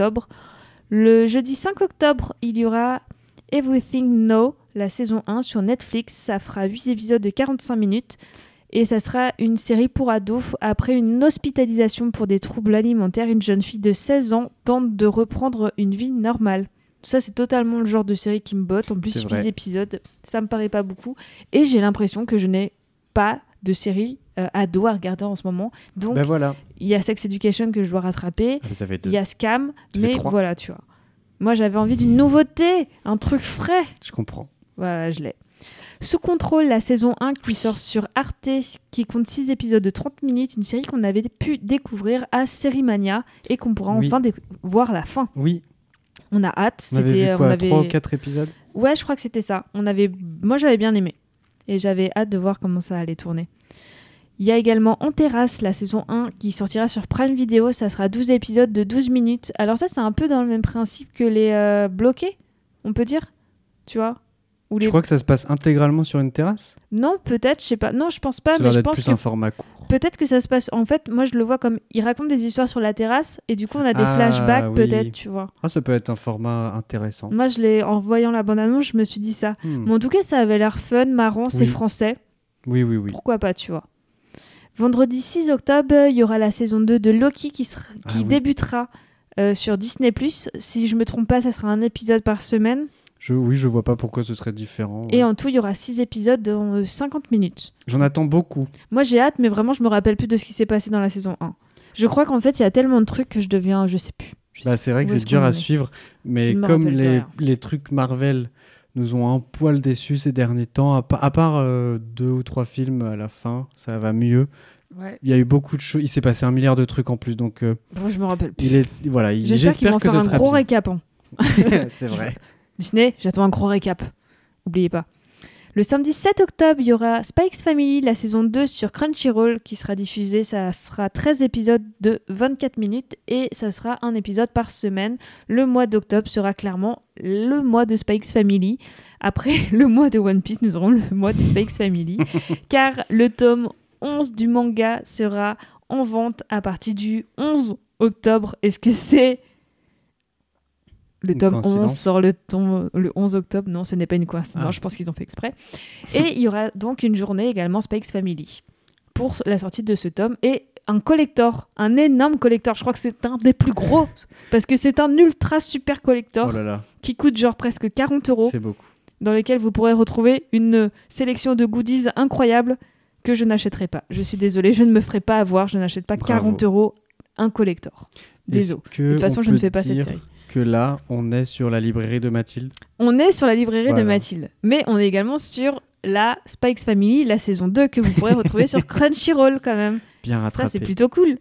S8: Le jeudi cinq octobre, il y aura Everything Now, la saison un sur Netflix. Ça fera huit épisodes de quarante-cinq minutes. Et ça sera une série pour ados. Après une hospitalisation pour des troubles alimentaires, une jeune fille de seize ans tente de reprendre une vie normale. Ça, c'est totalement le genre de série qui me botte. En plus, huit épisodes, ça me paraît pas beaucoup. Et j'ai l'impression que je n'ai pas de série euh, ado à regarder en ce moment. Donc,
S7: ben voilà.
S8: Il y a Sex Education que je dois rattraper.
S7: Ah,
S8: il y a Scam. Mais voilà, tu vois. Moi, j'avais envie d'une nouveauté, un truc frais.
S7: Je comprends.
S8: Voilà, je l'ai. Sous contrôle, la saison un qui sort sur Arte, qui compte six épisodes de trente minutes, une série qu'on avait pu découvrir à Sérimania et qu'on pourra oui. enfin dé- voir la fin.
S7: Oui.
S8: On a hâte.
S7: On avait
S8: c'était,
S7: vu quoi,
S8: on avait...
S7: trois ou quatre épisodes ?
S8: Ouais, je crois que c'était ça. On avait... Moi, j'avais bien aimé. Et j'avais hâte de voir comment ça allait tourner. Il y a également En Terrasse, la saison un, qui sortira sur Prime Video. Ça sera douze épisodes de douze minutes. Alors ça, c'est un peu dans le même principe que les euh, bloqués, on peut dire. Tu vois ?
S7: Ou les... Je crois que ça se passe intégralement sur une terrasse ?
S8: Non, peut-être, je sais pas. Non, je pense pas.
S7: Ça
S8: mais
S7: a
S8: je
S7: l'air
S8: pense
S7: plus
S8: que
S7: un format court.
S8: Peut-être que ça se passe. En fait, moi, je le vois comme ils racontent des histoires sur la terrasse et du coup, on a des
S7: ah,
S8: flashbacks,
S7: oui.
S8: peut-être, tu vois.
S7: Ah, ça peut être un format intéressant.
S8: Moi, je l'ai en voyant la bande-annonce, je me suis dit ça.
S7: Hmm.
S8: Mais en tout cas, ça avait l'air fun, marrant, c'est
S7: oui.
S8: français.
S7: Oui, oui, oui.
S8: Pourquoi pas, tu vois. Vendredi six octobre, il y aura la saison deux de Loki qui, sera... qui ah, oui. débutera euh, sur Disney plus. Si je me trompe pas, ça sera un épisode par semaine.
S7: Je, oui, je vois pas pourquoi ce serait différent.
S8: Et
S7: ouais.
S8: en tout, il y aura six épisodes de euh, cinquante minutes.
S7: J'en attends beaucoup.
S8: Moi, j'ai hâte, mais vraiment, je me rappelle plus de ce qui s'est passé dans la saison un. Je crois qu'en fait, il y a tellement de trucs que je deviens... Je sais plus. Je
S7: bah,
S8: sais
S7: c'est vrai que c'est dur à suivre, mais comme les, les trucs Marvel nous ont un poil déçus ces derniers temps, à, pa- à part euh, deux ou trois films à la fin, ça va mieux.
S8: Ouais.
S7: Il y a eu beaucoup de choses. Il s'est passé un milliard de trucs en plus, donc... Euh,
S8: bon, je me rappelle plus.
S7: Il est... voilà, il...
S8: J'espère,
S7: J'espère
S8: qu'ils vont
S7: que
S8: faire
S7: ce
S8: un
S7: sera
S8: gros
S7: bien.
S8: récap. Hein.
S7: C'est vrai.
S8: Disney, j'attends un gros récap. N'oubliez pas. Le samedi sept octobre, il y aura Spike's Family, la saison deux sur Crunchyroll qui sera diffusée. Ça sera treize épisodes de vingt-quatre minutes et ça sera un épisode par semaine. Le mois d'octobre sera clairement le mois de Spike's Family. Après le mois de One Piece, nous aurons le mois de Spike's Family car le tome onze du manga sera en vente à partir du onze octobre. Est-ce que c'est... Le tome onze sort le, tom- le onze octobre. Non, ce n'est pas une coïncidence. Ah. Je pense qu'ils ont fait exprès. Et il y aura donc une journée également Spike's Family pour la sortie de ce tome. Et un collector, un énorme collector. Je crois que c'est un des plus gros parce que c'est un ultra super collector
S7: oh là là.
S8: qui coûte genre presque quarante euros.
S7: C'est beaucoup.
S8: Dans lequel vous pourrez retrouver une sélection de goodies incroyables que je n'achèterai pas. Je suis désolée, je ne me ferai pas avoir. Je n'achète pas Bravo. quarante euros un collector. Désolé. De toute façon, je ne fais pas cette série.
S7: Que là, on est sur la librairie de Mathilde.
S8: On est sur la librairie
S7: voilà.
S8: de Mathilde. Mais on est également sur la Spike's Family, la saison deux, que vous pourrez retrouver sur Crunchyroll quand même.
S7: Bien rattrapé.
S8: Ça, c'est plutôt cool.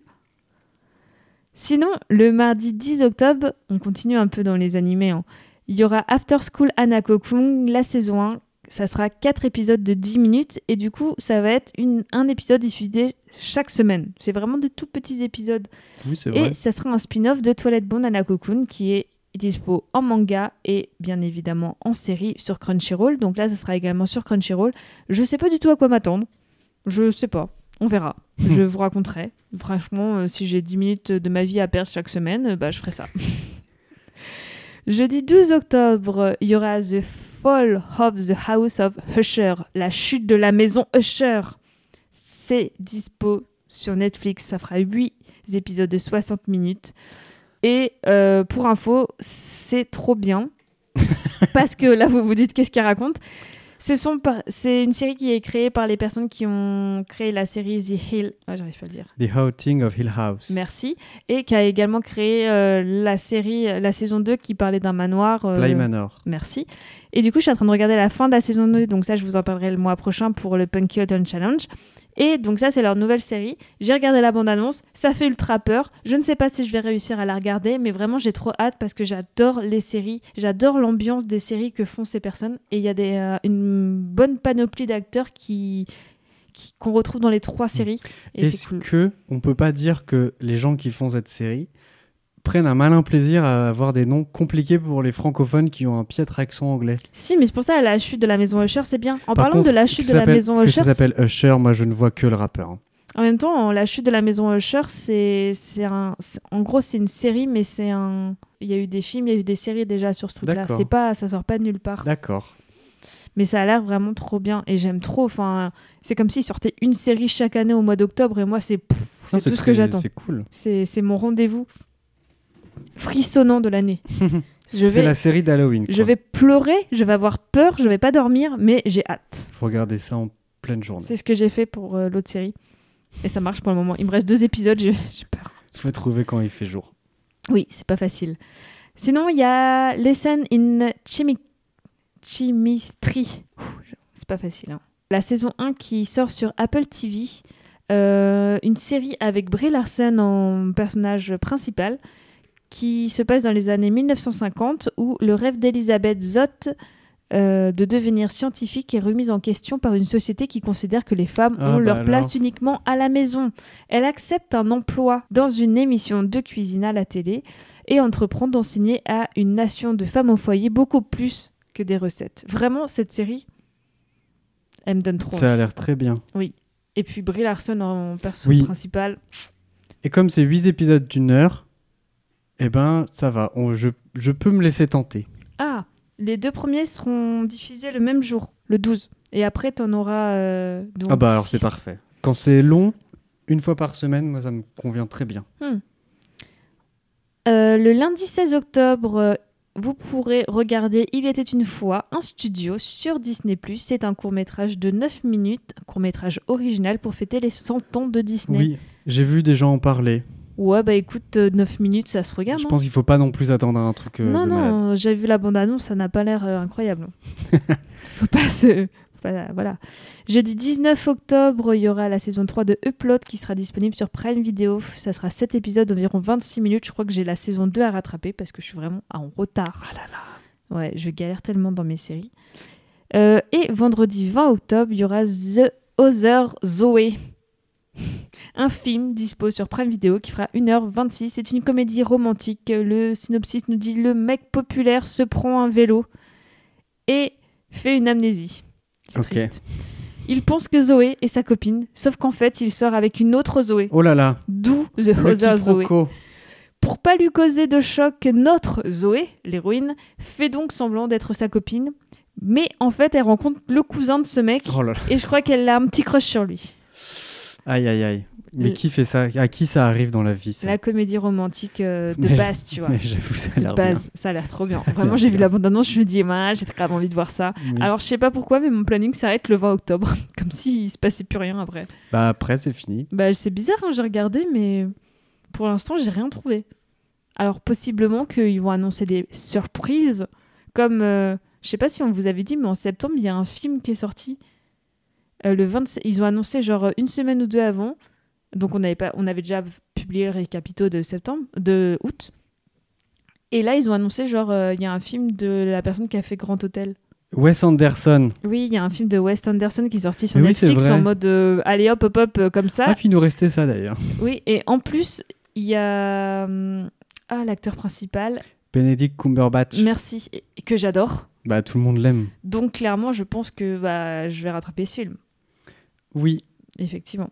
S8: Sinon, le mardi dix octobre, on continue un peu dans les animés. Hein. Il y aura After School Hanako-kun, la saison un. Ça sera quatre épisodes de dix minutes. Et du coup, ça va être une, un épisode diffusé chaque semaine. C'est vraiment de tout petits épisodes.
S7: Oui, c'est
S8: et
S7: vrai.
S8: ça sera un spin-off de Toilette Bond Hanako-kun qui est dispo en manga et bien évidemment en série sur Crunchyroll. Donc là, ça sera également sur Crunchyroll. Je sais pas du tout à quoi m'attendre. Je sais pas. On verra. Je vous raconterai. Franchement, euh, si j'ai dix minutes de ma vie à perdre chaque semaine, euh, bah, je ferai ça. Jeudi douze octobre, il y aura The Fall of the House of Usher, la chute de la maison Usher. C'est dispo sur Netflix. Ça fera huit épisodes de soixante minutes. Et euh, pour info, c'est trop bien. Parce que là, vous vous dites qu'est-ce qu'elle raconte. Ce sont par... C'est une série qui est créée par les personnes qui ont créé la série The Hill... Oh, j'arrive pas à le dire.
S7: The Haunting of Hill House.
S8: Merci. Et qui a également créé euh, la série, la saison deux qui parlait d'un manoir. Euh...
S7: Bly Manor.
S8: Merci. Et du coup, je suis en train de regarder la fin de la saison deux. Donc ça, je vous en parlerai le mois prochain pour le Punky Autumn Challenge. Et donc ça, c'est leur nouvelle série. J'ai regardé la bande-annonce. Ça fait ultra peur. Je ne sais pas si je vais réussir à la regarder. Mais vraiment, j'ai trop hâte parce que j'adore les séries. J'adore l'ambiance des séries que font ces personnes. Et il y a des, euh, une bonne panoplie d'acteurs qui... Qui, qu'on retrouve dans les trois séries. Et
S7: Est-ce
S8: c'est cool.
S7: que on peut pas dire que les gens qui font cette série prennent un malin plaisir à avoir des noms compliqués pour les francophones qui ont un piètre accent anglais?
S8: Si, mais c'est pour ça, la chute de la maison Usher, c'est bien. En
S7: Par
S8: parlant
S7: contre,
S8: de la chute
S7: que
S8: de la
S7: s'appelle-
S8: maison
S7: que
S8: Usher...
S7: ça s'appelle Usher, moi je ne vois que le rappeur. hein.
S8: En même temps, la chute de la maison Usher, c'est, c'est un... c'est- En gros, c'est une série, mais c'est un... Il y a eu des films, il y a eu des séries déjà sur ce truc-là.
S7: D'accord.
S8: C'est pas... Ça sort pas de nulle part.
S7: D'accord.
S8: Mais ça a l'air vraiment trop bien. Et j'aime trop. Enfin, c'est comme s'ils sortaient une série chaque année au mois d'octobre. Et moi, c'est, pff, c'est
S7: Non,
S8: tout ce
S7: très-
S8: que j'attends.
S7: C'est cool.
S8: C'est, c'est mon rendez-vous frissonnant de l'année. Je
S7: C'est
S8: vais...
S7: la série d'Halloween.
S8: Je vais pleurer, je vais avoir peur, je vais pas dormir, mais j'ai hâte.
S7: Faut regarder ça en pleine journée.
S8: C'est ce que j'ai fait pour euh, l'autre série. Et ça marche pour le moment. Il me reste deux épisodes, j'ai, j'ai peur.
S7: Faut trouver quand il fait jour.
S8: Oui, c'est pas facile. Sinon, il y a Lesson in Chimi... Chemistry. Ouh, c'est pas facile. Hein. La saison un qui sort sur Apple T V. Euh, une série avec Brie Larson en personnage principal qui se passe dans les années mille neuf cent cinquante où le rêve d'Elizabeth Zott euh, de devenir scientifique est remis en question par une société qui considère que les femmes
S7: Ah
S8: ont
S7: bah
S8: leur
S7: alors.
S8: place uniquement à la maison. Elle accepte un emploi dans une émission de cuisine à la télé et entreprend d'enseigner à une nation de femmes au foyer beaucoup plus que des recettes. Vraiment, cette série, elle me donne trop
S7: Ça a
S8: envie.
S7: l'air très bien.
S8: Oui. Et puis Brie Larson en perso
S7: Oui.
S8: principal.
S7: Et comme c'est huit épisodes d'une heure, eh ben ça va. On- je, je peux me laisser tenter.
S8: Ah, les deux premiers seront diffusés le même jour, le douze. Et après, t'en auras euh, donc
S7: Ah bah alors
S8: six.
S7: c'est parfait. Quand c'est long, une fois par semaine, moi ça me convient très bien.
S8: Hmm. Euh, le lundi seize octobre, euh, vous pourrez regarder Il était une fois un studio sur Disney plus. C'est un court-métrage de neuf minutes, un court-métrage original pour fêter les cent ans de Disney.
S7: Oui, j'ai vu des gens en parler.
S8: Ouais, bah écoute, euh, neuf minutes, ça se regarde.
S7: Je
S8: hein.
S7: pense qu'il faut pas non plus attendre un truc euh,
S8: non,
S7: de malade.
S8: non, j'ai vu la bande-annonce, ça n'a pas l'air euh, incroyable. Faut pas se... Voilà, voilà. Jeudi dix-neuf octobre, il y aura la saison trois de Upload qui sera disponible sur Prime Video. Ça sera sept épisodes d'environ vingt-six minutes. Je crois que j'ai la saison deux à rattraper parce que je suis vraiment en retard.
S7: Ah là là.
S8: Ouais, je galère tellement dans mes séries. Euh, et vendredi vingt octobre, il y aura The Other Zoe. Un film dispo sur Prime Video qui fera une heure vingt-six. C'est une comédie romantique. Le synopsis nous dit: le mec populaire se prend un vélo et fait une amnésie. C'est
S7: Ok.
S8: triste. Il pense que Zoé est sa copine, sauf qu'en fait, il sort avec une autre Zoé.
S7: Oh là là.
S8: D'où The
S7: Le
S8: Other Zoé.
S7: quiproquo.
S8: Pour pas lui causer de choc, notre Zoé, l'héroïne, fait donc semblant d'être sa copine, mais en fait, elle rencontre le cousin de ce mec,
S7: Oh là là.
S8: et je crois qu'elle a un petit crush sur lui.
S7: Aïe aïe aïe. Mais
S8: Le-
S7: qui fait ça? À qui ça arrive dans la vie ça?
S8: La comédie romantique euh, de
S7: Mais-
S8: base, tu vois.
S7: mais j'avoue, ça a
S8: de
S7: l'air
S8: base,
S7: bien.
S8: ça a l'air trop bien.
S7: Ça a
S8: Vraiment,
S7: l'air
S8: j'ai vu
S7: bien.
S8: la bande-annonce, je me dis, ah, j'ai très grave envie de voir ça.
S7: Mais-
S8: Alors, je sais pas pourquoi, mais mon planning s'arrête le vingt octobre, comme s'il se passait plus rien après.
S7: Bah après c'est fini.
S8: Bah, c'est bizarre, hein, j'ai regardé, mais pour l'instant, j'ai rien trouvé. Alors, possiblement qu'ils vont annoncer des surprises, comme, euh, je sais pas si on vous avait dit, mais en septembre, il y a un film qui est sorti. Euh, le vingt-sept, ils ont annoncé genre une semaine ou deux avant. Donc, on avait, pas, on avait déjà publié le récapitaux de septembre, de août. Et là, ils ont annoncé genre, euh, il y a un film de la personne qui a fait Grand Hôtel.
S7: Wes Anderson.
S8: Oui, il y a un film de Wes Anderson qui est sorti sur
S7: Mais oui, c'est
S8: Netflix
S7: vrai.
S8: en mode euh, allez hop hop hop euh, comme ça.
S7: Ah puis il nous restait ça d'ailleurs.
S8: Oui, et en plus, il y a hum, ah, l'acteur principal,
S7: Benedict Cumberbatch.
S8: merci, et- et que j'adore.
S7: Bah tout le monde l'aime.
S8: Donc clairement, je pense que bah, je vais rattraper ce film.
S7: Oui.
S8: Effectivement.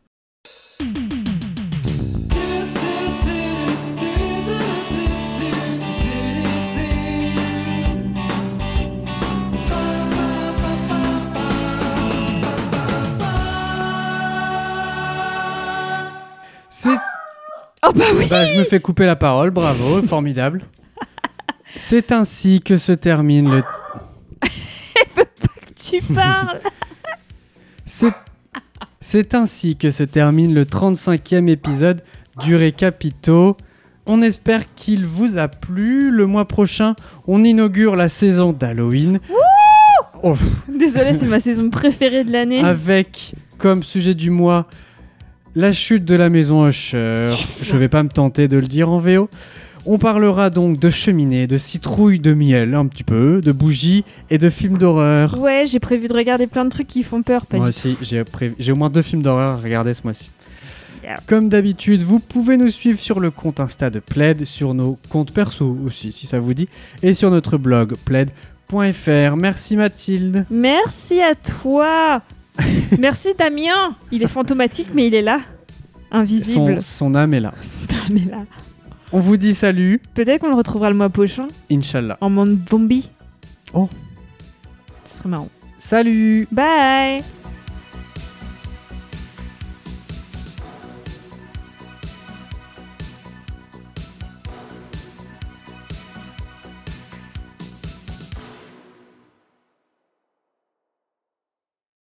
S7: C'est...
S8: Oh bah oui.
S7: Bah je me fais couper la parole, bravo, formidable. C'est ainsi que se termine le...
S8: tu parles.
S7: C'est... C'est ainsi que se termine le trente-cinquième épisode du Récapito. On espère qu'il vous a plu. Le mois prochain, on inaugure la saison d'Halloween. Oh.
S8: Désolée, c'est ma saison préférée de l'année.
S7: Avec comme sujet du mois la chute de la maison Usher. Yes. Je vais pas me tenter de le dire en V O. On parlera donc de cheminées, de citrouilles de miel un petit peu, de bougies et de films d'horreur.
S8: Ouais, j'ai prévu de regarder plein de trucs qui font peur. Pas
S7: Moi aussi, j'ai, prévu... j'ai au moins deux films d'horreur à regarder ce mois-ci. Yeah. Comme d'habitude, vous pouvez nous suivre sur le compte Insta de Plaid, sur nos comptes perso aussi, si ça vous dit, et sur notre blog plaid point f r. Merci Mathilde.
S8: Merci à toi. Merci Damien. Il est fantomatique, mais il est là, invisible.
S7: Son, son âme est là.
S8: Son âme est là.
S7: On vous dit salut.
S8: Peut-être qu'on le retrouvera le mois prochain.
S7: Inch'Allah.
S8: En monde zombie.
S7: Oh.
S8: Ce serait marrant.
S7: Salut.
S8: Bye.